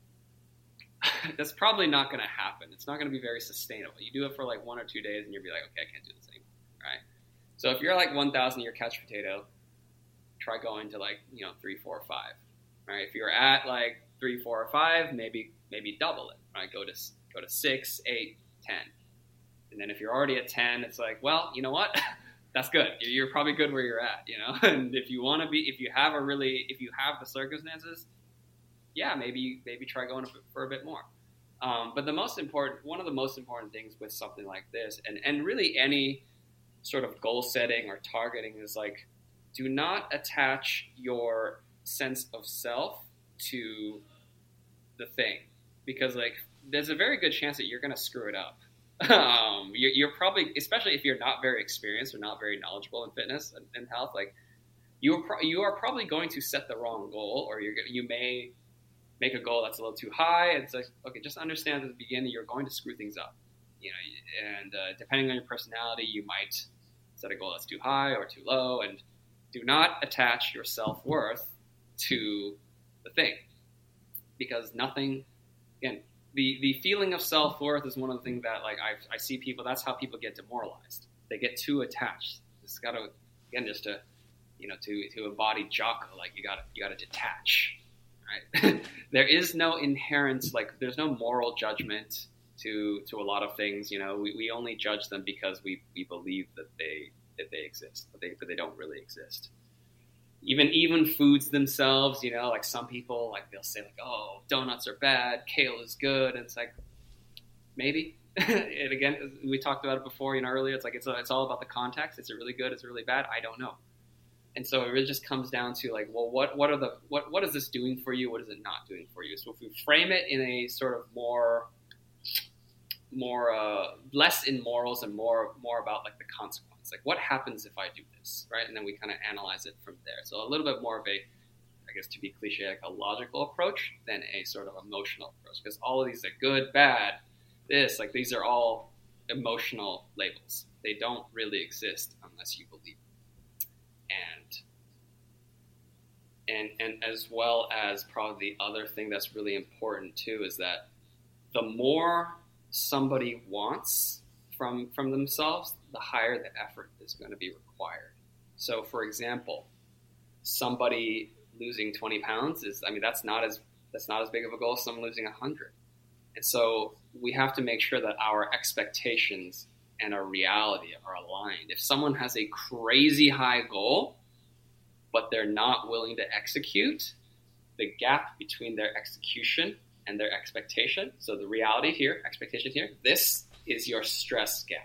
that's probably not going to happen. It's not going to be very sustainable. You do it for, like, one or two days, and you'll be like, okay, I can't do this anymore, right? So if you're, like, one thousand, you're couch potato, try going to, like, you know, three, four, five, right? If you're at, like, three, four, or five, maybe maybe double it, right? Go to go to six, eight, ten. And then if you're already at ten, it's like, well, you know what? That's good. You're probably good where you're at, you know? And if you want to be, if you have a really, if you have the circumstances, yeah, maybe, maybe try going for a bit more. Um, but the most important, one of the most important things with something like this, and, and really any sort of goal setting or targeting, is like, do not attach your sense of self to the thing, because like there's a very good chance that you're going to screw it up. Um, you're, you're probably, especially if you're not very experienced or not very knowledgeable in fitness and, and health, like you are, pro- you are probably going to set the wrong goal, or you're, you may make a goal that's a little too high. It's like, okay, just understand at the beginning, you're going to screw things up, you know, and uh, depending on your personality, you might set a goal that's too high or too low, and do not attach your self-worth to the thing, because nothing, again, the, the feeling of self-worth is one of the things that, like, I, I see people, that's how people get demoralized. They get too attached. It's got to, again, just to, you know, to, to embody Jocko, like, you got to, you got to detach, right? There is no inherent, like, there's no moral judgment to, to a lot of things. You know, we, we only judge them because we, we believe that they, that they exist, but they, but they don't really exist. Even even foods themselves, you know, like some people, like they'll say like, oh, donuts are bad, kale is good. And it's like, maybe. And again, we talked about it before, you know, earlier. It's like, it's, it's all about the context. Is it really good? Is it really bad? I don't know. And so it really just comes down to like, well, what, what are the, what, what is this doing for you? What is it not doing for you? So if we frame it in a sort of more, more, uh, less in morals and more, more about like the consequence. Like, what happens if I do this, right? And then we kind of analyze it from there. So a little bit more of a, I guess to be cliche, like a logical approach than a sort of emotional approach. Because all of these are good, bad, this, like these are all emotional labels. They don't really exist unless you believe them. And, and, and as well as probably the other thing that's really important too is that the more somebody wants from from themselves, the higher the effort is going to be required. So, for example, somebody losing twenty pounds is, I mean, that's not as that's not as big of a goal as someone losing one hundred. And so we have to make sure that our expectations and our reality are aligned. If someone has a crazy high goal, but they're not willing to execute, the gap between their execution and their expectation, so the reality here, expectation here, this is your stress gap.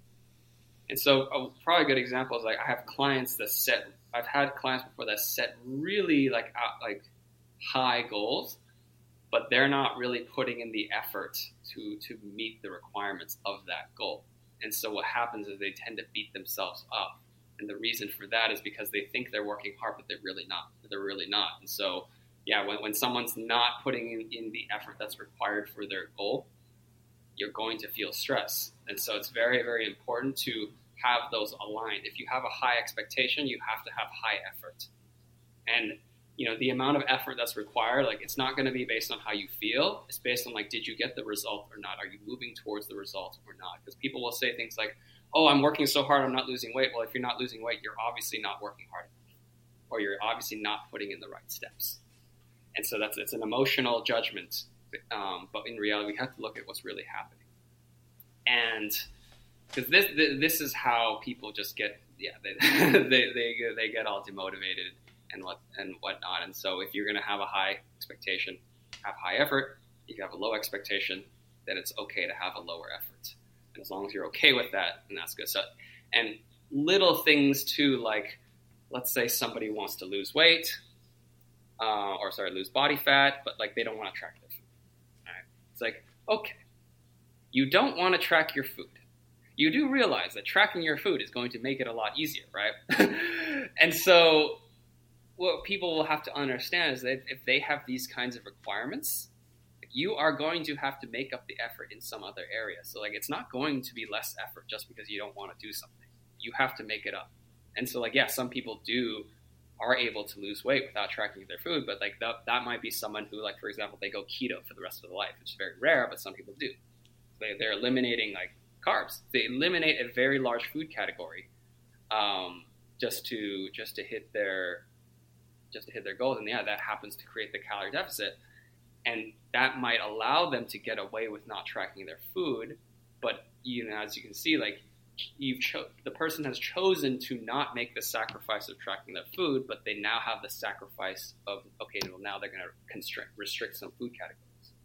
And so a probably a good example is like I have clients that set, I've had clients before that set really like out, like high goals, but they're not really putting in the effort to, to meet the requirements of that goal. And so what happens is they tend to beat themselves up. And the reason for that is because they think they're working hard, but they're really not. They're really not. And so, yeah, when, when someone's not putting in, in the effort that's required for their goal, you're going to feel stress. And so it's very, very important to have those aligned. If you have a high expectation, you have to have high effort. And, you know, the amount of effort that's required, like it's not going to be based on how you feel. It's based on like, did you get the result or not? Are you moving towards the result or not? Because people will say things like, oh, I'm working so hard, I'm not losing weight. Well, if you're not losing weight, you're obviously not working hard enough, or you're obviously not putting in the right steps. And so that's, it's an emotional judgment. Um, but in reality, we have to look at what's really happening. And because this, this is how people just get, yeah, they, they, they, they get all demotivated and what, and whatnot. And so if you're going to have a high expectation, have high effort, if you have a low expectation, then it's okay to have a lower effort. And as long as you're okay with that, then that's good. So, and little things too, like let's say somebody wants to lose weight, uh, or sorry, lose body fat, but like they don't want to track their food. All right. It's like, okay, you don't want to track your food. You do realize that tracking your food is going to make it a lot easier, right? And so what people will have to understand is that if they have these kinds of requirements, you are going to have to make up the effort in some other area. So like, it's not going to be less effort just because you don't want to do something. You have to make it up. And so like, yeah, some people do are able to lose weight without tracking their food, but like that, that might be someone who, like, for example, they go keto for the rest of their life, which is very rare, but some people do. They, they're eliminating like carbs. They eliminate a very large food category, um, just to, just to hit their, just to hit their goals. And yeah, that happens to create the calorie deficit. And that might allow them to get away with not tracking their food. But, you know, as you can see, like you've cho- the person has chosen to not make the sacrifice of tracking their food, but they now have the sacrifice of, okay, well, now they're going to constrict, restrict some food categories.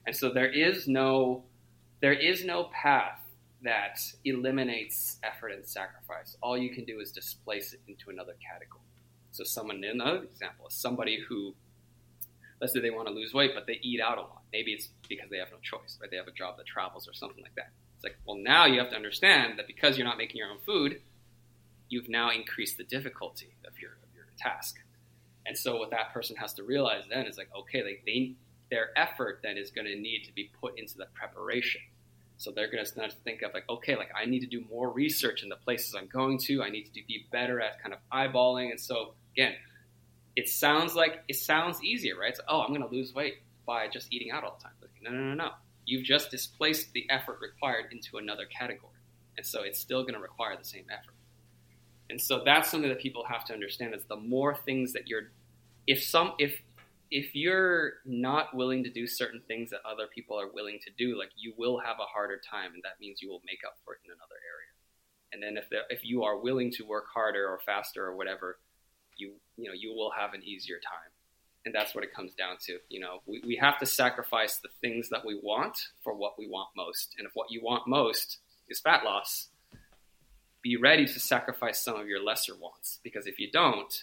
And so there is no there is no path that eliminates effort and sacrifice. All you can do is displace it into another category. So someone, another example is somebody who, let's say they want to lose weight, but they eat out a lot. Maybe it's because they have no choice, right? They have a job that travels or something like that. It's like, well, now you have to understand that because you're not making your own food, you've now increased the difficulty of your of your task. And so what that person has to realize then is like, okay, like they their effort then is going to need to be put into the preparation. So they're going to start to think of like, okay, like I need to do more research in the places I'm going to. I need to be better at kind of eyeballing. And so again, it sounds like it sounds easier, right? It's, oh, I'm going to lose weight by just eating out all the time. Like, no, no, no, no. You've just displaced the effort required into another category. And so it's still going to require the same effort. And so that's something that people have to understand is the more things that you're, if some, if, if you're not willing to do certain things that other people are willing to do, like you will have a harder time, and that means you will make up for it in another area. And then if there, if you are willing to work harder or faster or whatever, you you know you will have an easier time. And that's what it comes down to. You know, we, we have to sacrifice the things that we want for what we want most. And if what you want most is fat loss, be ready to sacrifice some of your lesser wants, because if you don't,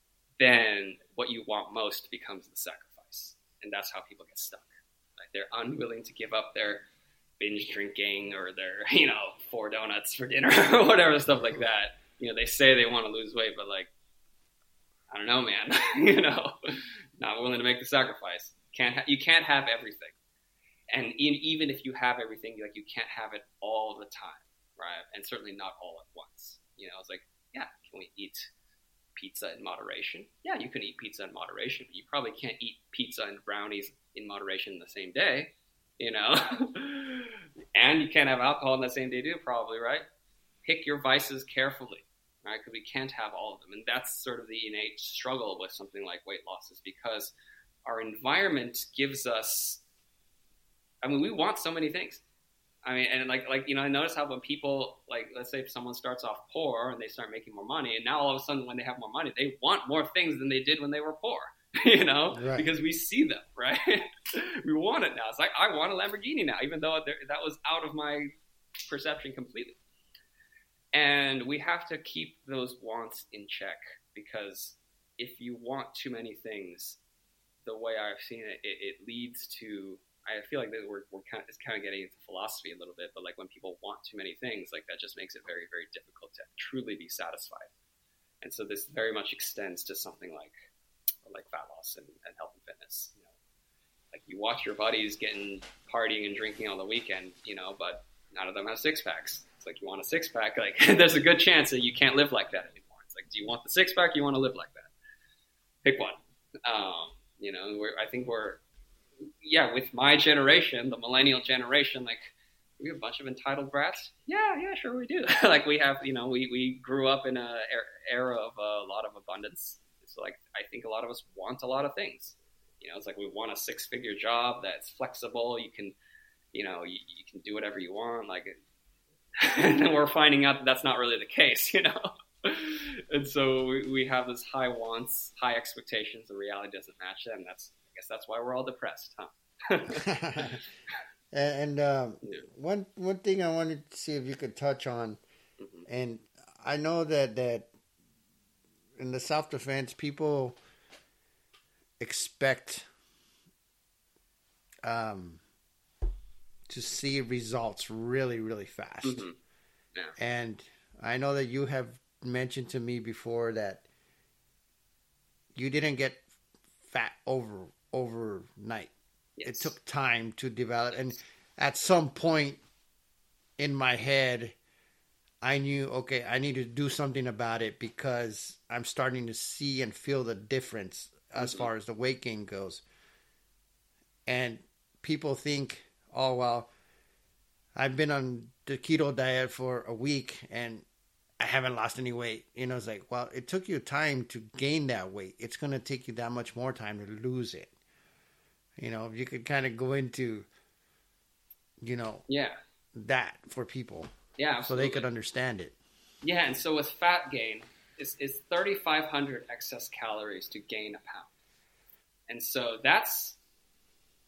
then what you want most becomes the sacrifice. And that's how people get stuck. Like they're unwilling to give up their binge drinking or their, you know, four donuts for dinner or whatever, stuff like that. You know, they say they want to lose weight, but like, I don't know, man, you know, not willing to make the sacrifice. Can't ha- you can't have everything. And in, even if you have everything, like you can't have it all the time, right? And certainly not all at once. You know, it's like, yeah, can we eat pizza in moderation? Yeah, you can eat pizza in moderation, but you probably can't eat pizza and brownies in moderation the same day, you know? And you can't have alcohol in the same day too, probably, right? Pick your vices carefully, right? Because we can't have all of them. And that's sort of the innate struggle with something like weight loss, is because our environment gives us, I mean, we want so many things. I mean, and like, like, you know, I notice how when people, like, let's say if someone starts off poor and they start making more money, and now all of a sudden when they have more money, they want more things than they did when they were poor, you know, right. Because we see them, right? We want it now. It's like, I want a Lamborghini now, even though that was out of my perception completely. And we have to keep those wants in check, because if you want too many things, the way I've seen it, it, it leads to, I feel like that we're, we're kind of, it's kind of getting into philosophy a little bit, but like when people want too many things, like that just makes it very, very difficult to truly be satisfied. And so this very much extends to something like, like fat loss and, and health and fitness. You know, like you watch your buddies getting partying and drinking on the weekend, you know, but none of them have six packs. It's like, you want a six pack, like there's a good chance that you can't live like that anymore. It's like, do you want the six pack? Or you want to live like that? Pick one. Um, you know, we're, I think we're, yeah, with my generation, the millennial generation, like we have a bunch of entitled brats. Yeah, yeah, sure we do. Like we have, you know, we, we grew up in a era of a lot of abundance. So like, I think a lot of us want a lot of things. You know, it's like we want a six figure job that's flexible. You can, you know, you, you can do whatever you want. Like, and then we're finding out that that's not really the case, you know? And so we, we have this high wants, high expectations. The reality doesn't match them. That's, I guess that's why we're all depressed, huh? And um, yeah. one one thing I wanted to see if you could touch on, mm-hmm. and I know that, that in the self-defense, people expect um, to see results really, really fast. Mm-hmm. Yeah. And I know that you have mentioned to me before that you didn't get fat over overnight. Yes. It took time to develop. Yes. And at some point in my head, I knew, okay, I need to do something about it, because I'm starting to see and feel the difference as mm-hmm. far as the weight gain goes. And people think, oh, well, I've been on the keto diet for a week and I haven't lost any weight. You know, it's like, well, it took you time to gain that weight. It's going to take you that much more time to lose it. You know, if you could kind of go into, you know, yeah, that for people. Yeah, absolutely. So they could understand it. Yeah, and so with fat gain, it's, it's thirty-five hundred excess calories to gain a pound. And so that's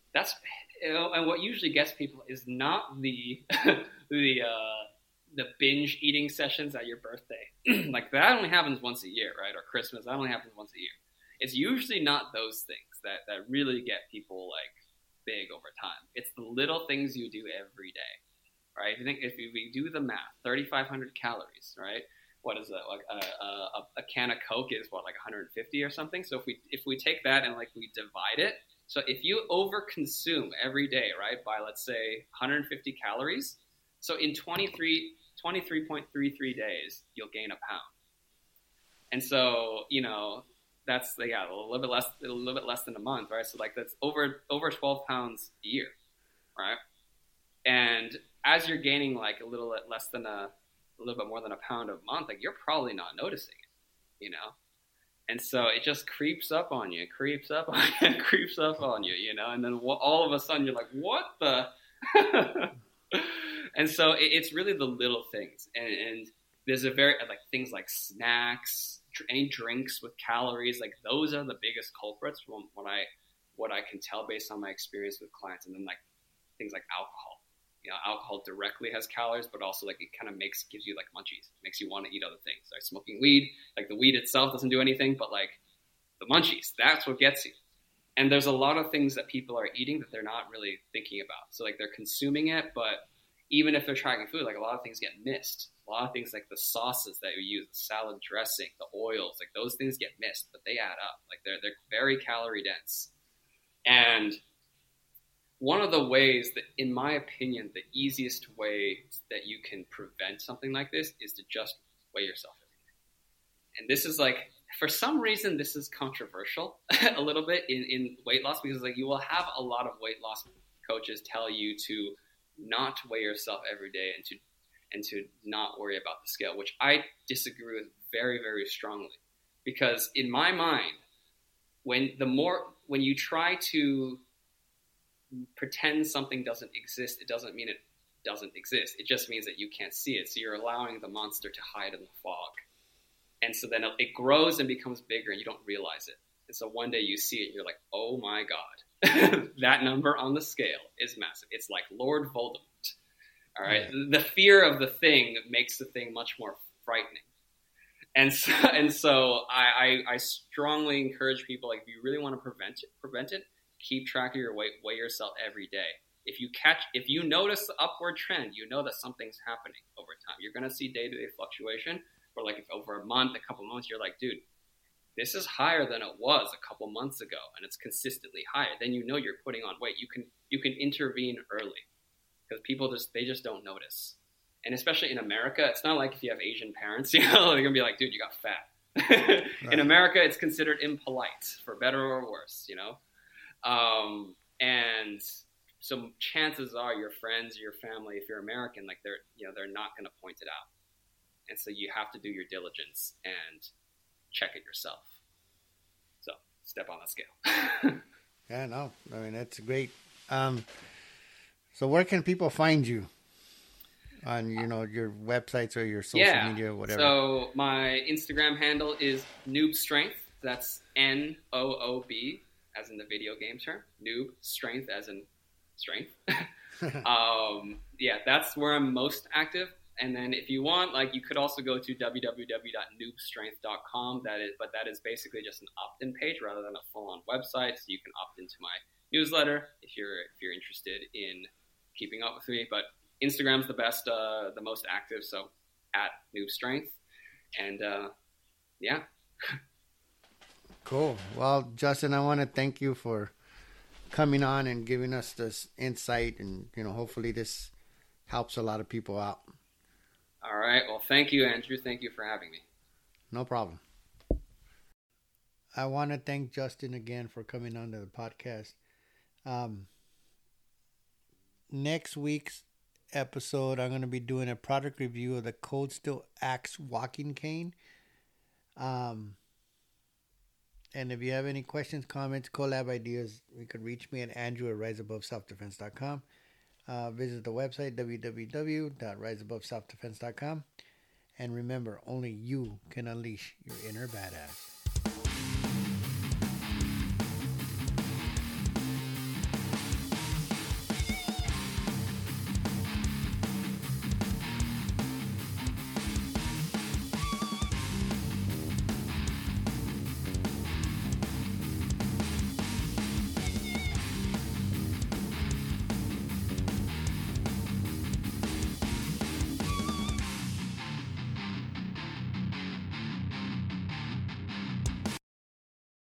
that's you know, and what usually gets people is not the the uh, the binge eating sessions at your birthday. Like that only happens once a year, right? Or Christmas, that only happens once a year. It's usually not those things that that really get people like big over time. It's the little things you do every day, right? If you think if we do the math, thirty-five hundred calories, right? What is that? Like a, a, a can of Coke is what, like one hundred fifty or something. So if we if we take that and like we divide it, so if you overconsume every day, right, by let's say one hundred fifty calories, so in twenty-three point three three days, you'll gain a pound. And so, you know, that's yeah, a little bit less, a little bit less than a month, right? So like that's over over twelve pounds a year, right? And as you're gaining like a little less than a, a little bit more than a pound a month, like you're probably not noticing it, you know? And so it just creeps up on you, creeps up on you, creeps up on you, you know? And then all of a sudden you're like, what the? And so it's really the little things. And, and there's a very, like things like snacks, any drinks with calories, like those are the biggest culprits from what I, what I can tell based on my experience with clients. And then like things like alcohol. You know, alcohol directly has calories, but also like it kind of makes, gives you like munchies, makes you want to eat other things. Like smoking weed, like the weed itself doesn't do anything, but like the munchies, that's what gets you. And there's a lot of things that people are eating that they're not really thinking about. So like they're consuming it, but even if they're tracking food, like a lot of things get missed. A lot of things like the sauces that you use, the salad dressing, the oils, like those things get missed, but they add up. Like they're they're very calorie dense. And one of the ways that, in my opinion, the easiest way that you can prevent something like this is to just weigh yourself every day. And this is like, for some reason, this is controversial a little bit in, in weight loss, because like you will have a lot of weight loss coaches tell you to not weigh yourself every day and to and to not worry about the scale, which I disagree with very, very strongly. Because in my mind, when the more when you try to pretend something doesn't exist, it doesn't mean it doesn't exist. It just means that you can't see it. So you're allowing the monster to hide in the fog. And so then it grows and becomes bigger and you don't realize it. And so one day you see it and you're like, oh my God, that number on the scale is massive. It's like Lord Voldemort. All right. Yeah. The fear of the thing makes the thing much more frightening. And so, and so I, I, I strongly encourage people, like, if you really want to prevent it, prevent it, keep track of your weight, weigh yourself every day. If you catch, if you notice the upward trend, you know that something's happening over time. You're going to see day-to-day fluctuation, but like if over a month, a couple months, you're like, dude, this is higher than it was a couple months ago, and it's consistently higher. Then you know you're putting on weight. You can you can intervene early because people just they just don't notice. And especially in America, it's not like if you have Asian parents, you know, they're gonna be like, dude, you got fat. Right. In America, it's considered impolite, for better or worse, you know. Um, and so chances are your friends, your family, if you're American, like they're, you know, they're not going to point it out. And so you have to do your diligence and check it yourself. So step on that scale. Yeah, no, I mean, that's great. Um, so where can people find you on, you know, your websites or your social yeah. media or whatever? So my Instagram handle is Noob Strength. That's N O O B. As in the video game term, noob, strength as in strength. um, yeah, that's where I'm most active. And then if you want, like, you could also go to w w w dot noob strength dot com. That is, but that is basically just an opt-in page rather than a full-on website. So you can opt into my newsletter if you're if you're interested in keeping up with me. But Instagram's the best, uh, the most active. So at Noob Strength, and uh, yeah. Cool. Well, Justin, I want to thank you for coming on and giving us this insight, and, you know, hopefully this helps a lot of people out. All right. Well, thank you, Andrew. Thank you for having me. No problem. I want to thank Justin again for coming on to the podcast. Um, next week's episode, I'm going to be doing a product review of the Cold Steel Axe walking cane. Um, And if you have any questions, comments, collab ideas, you can reach me at Andrew at rise above self defense dot com. Uh, visit the website, w w w dot rise above self defense dot com. And remember, only you can unleash your inner badass.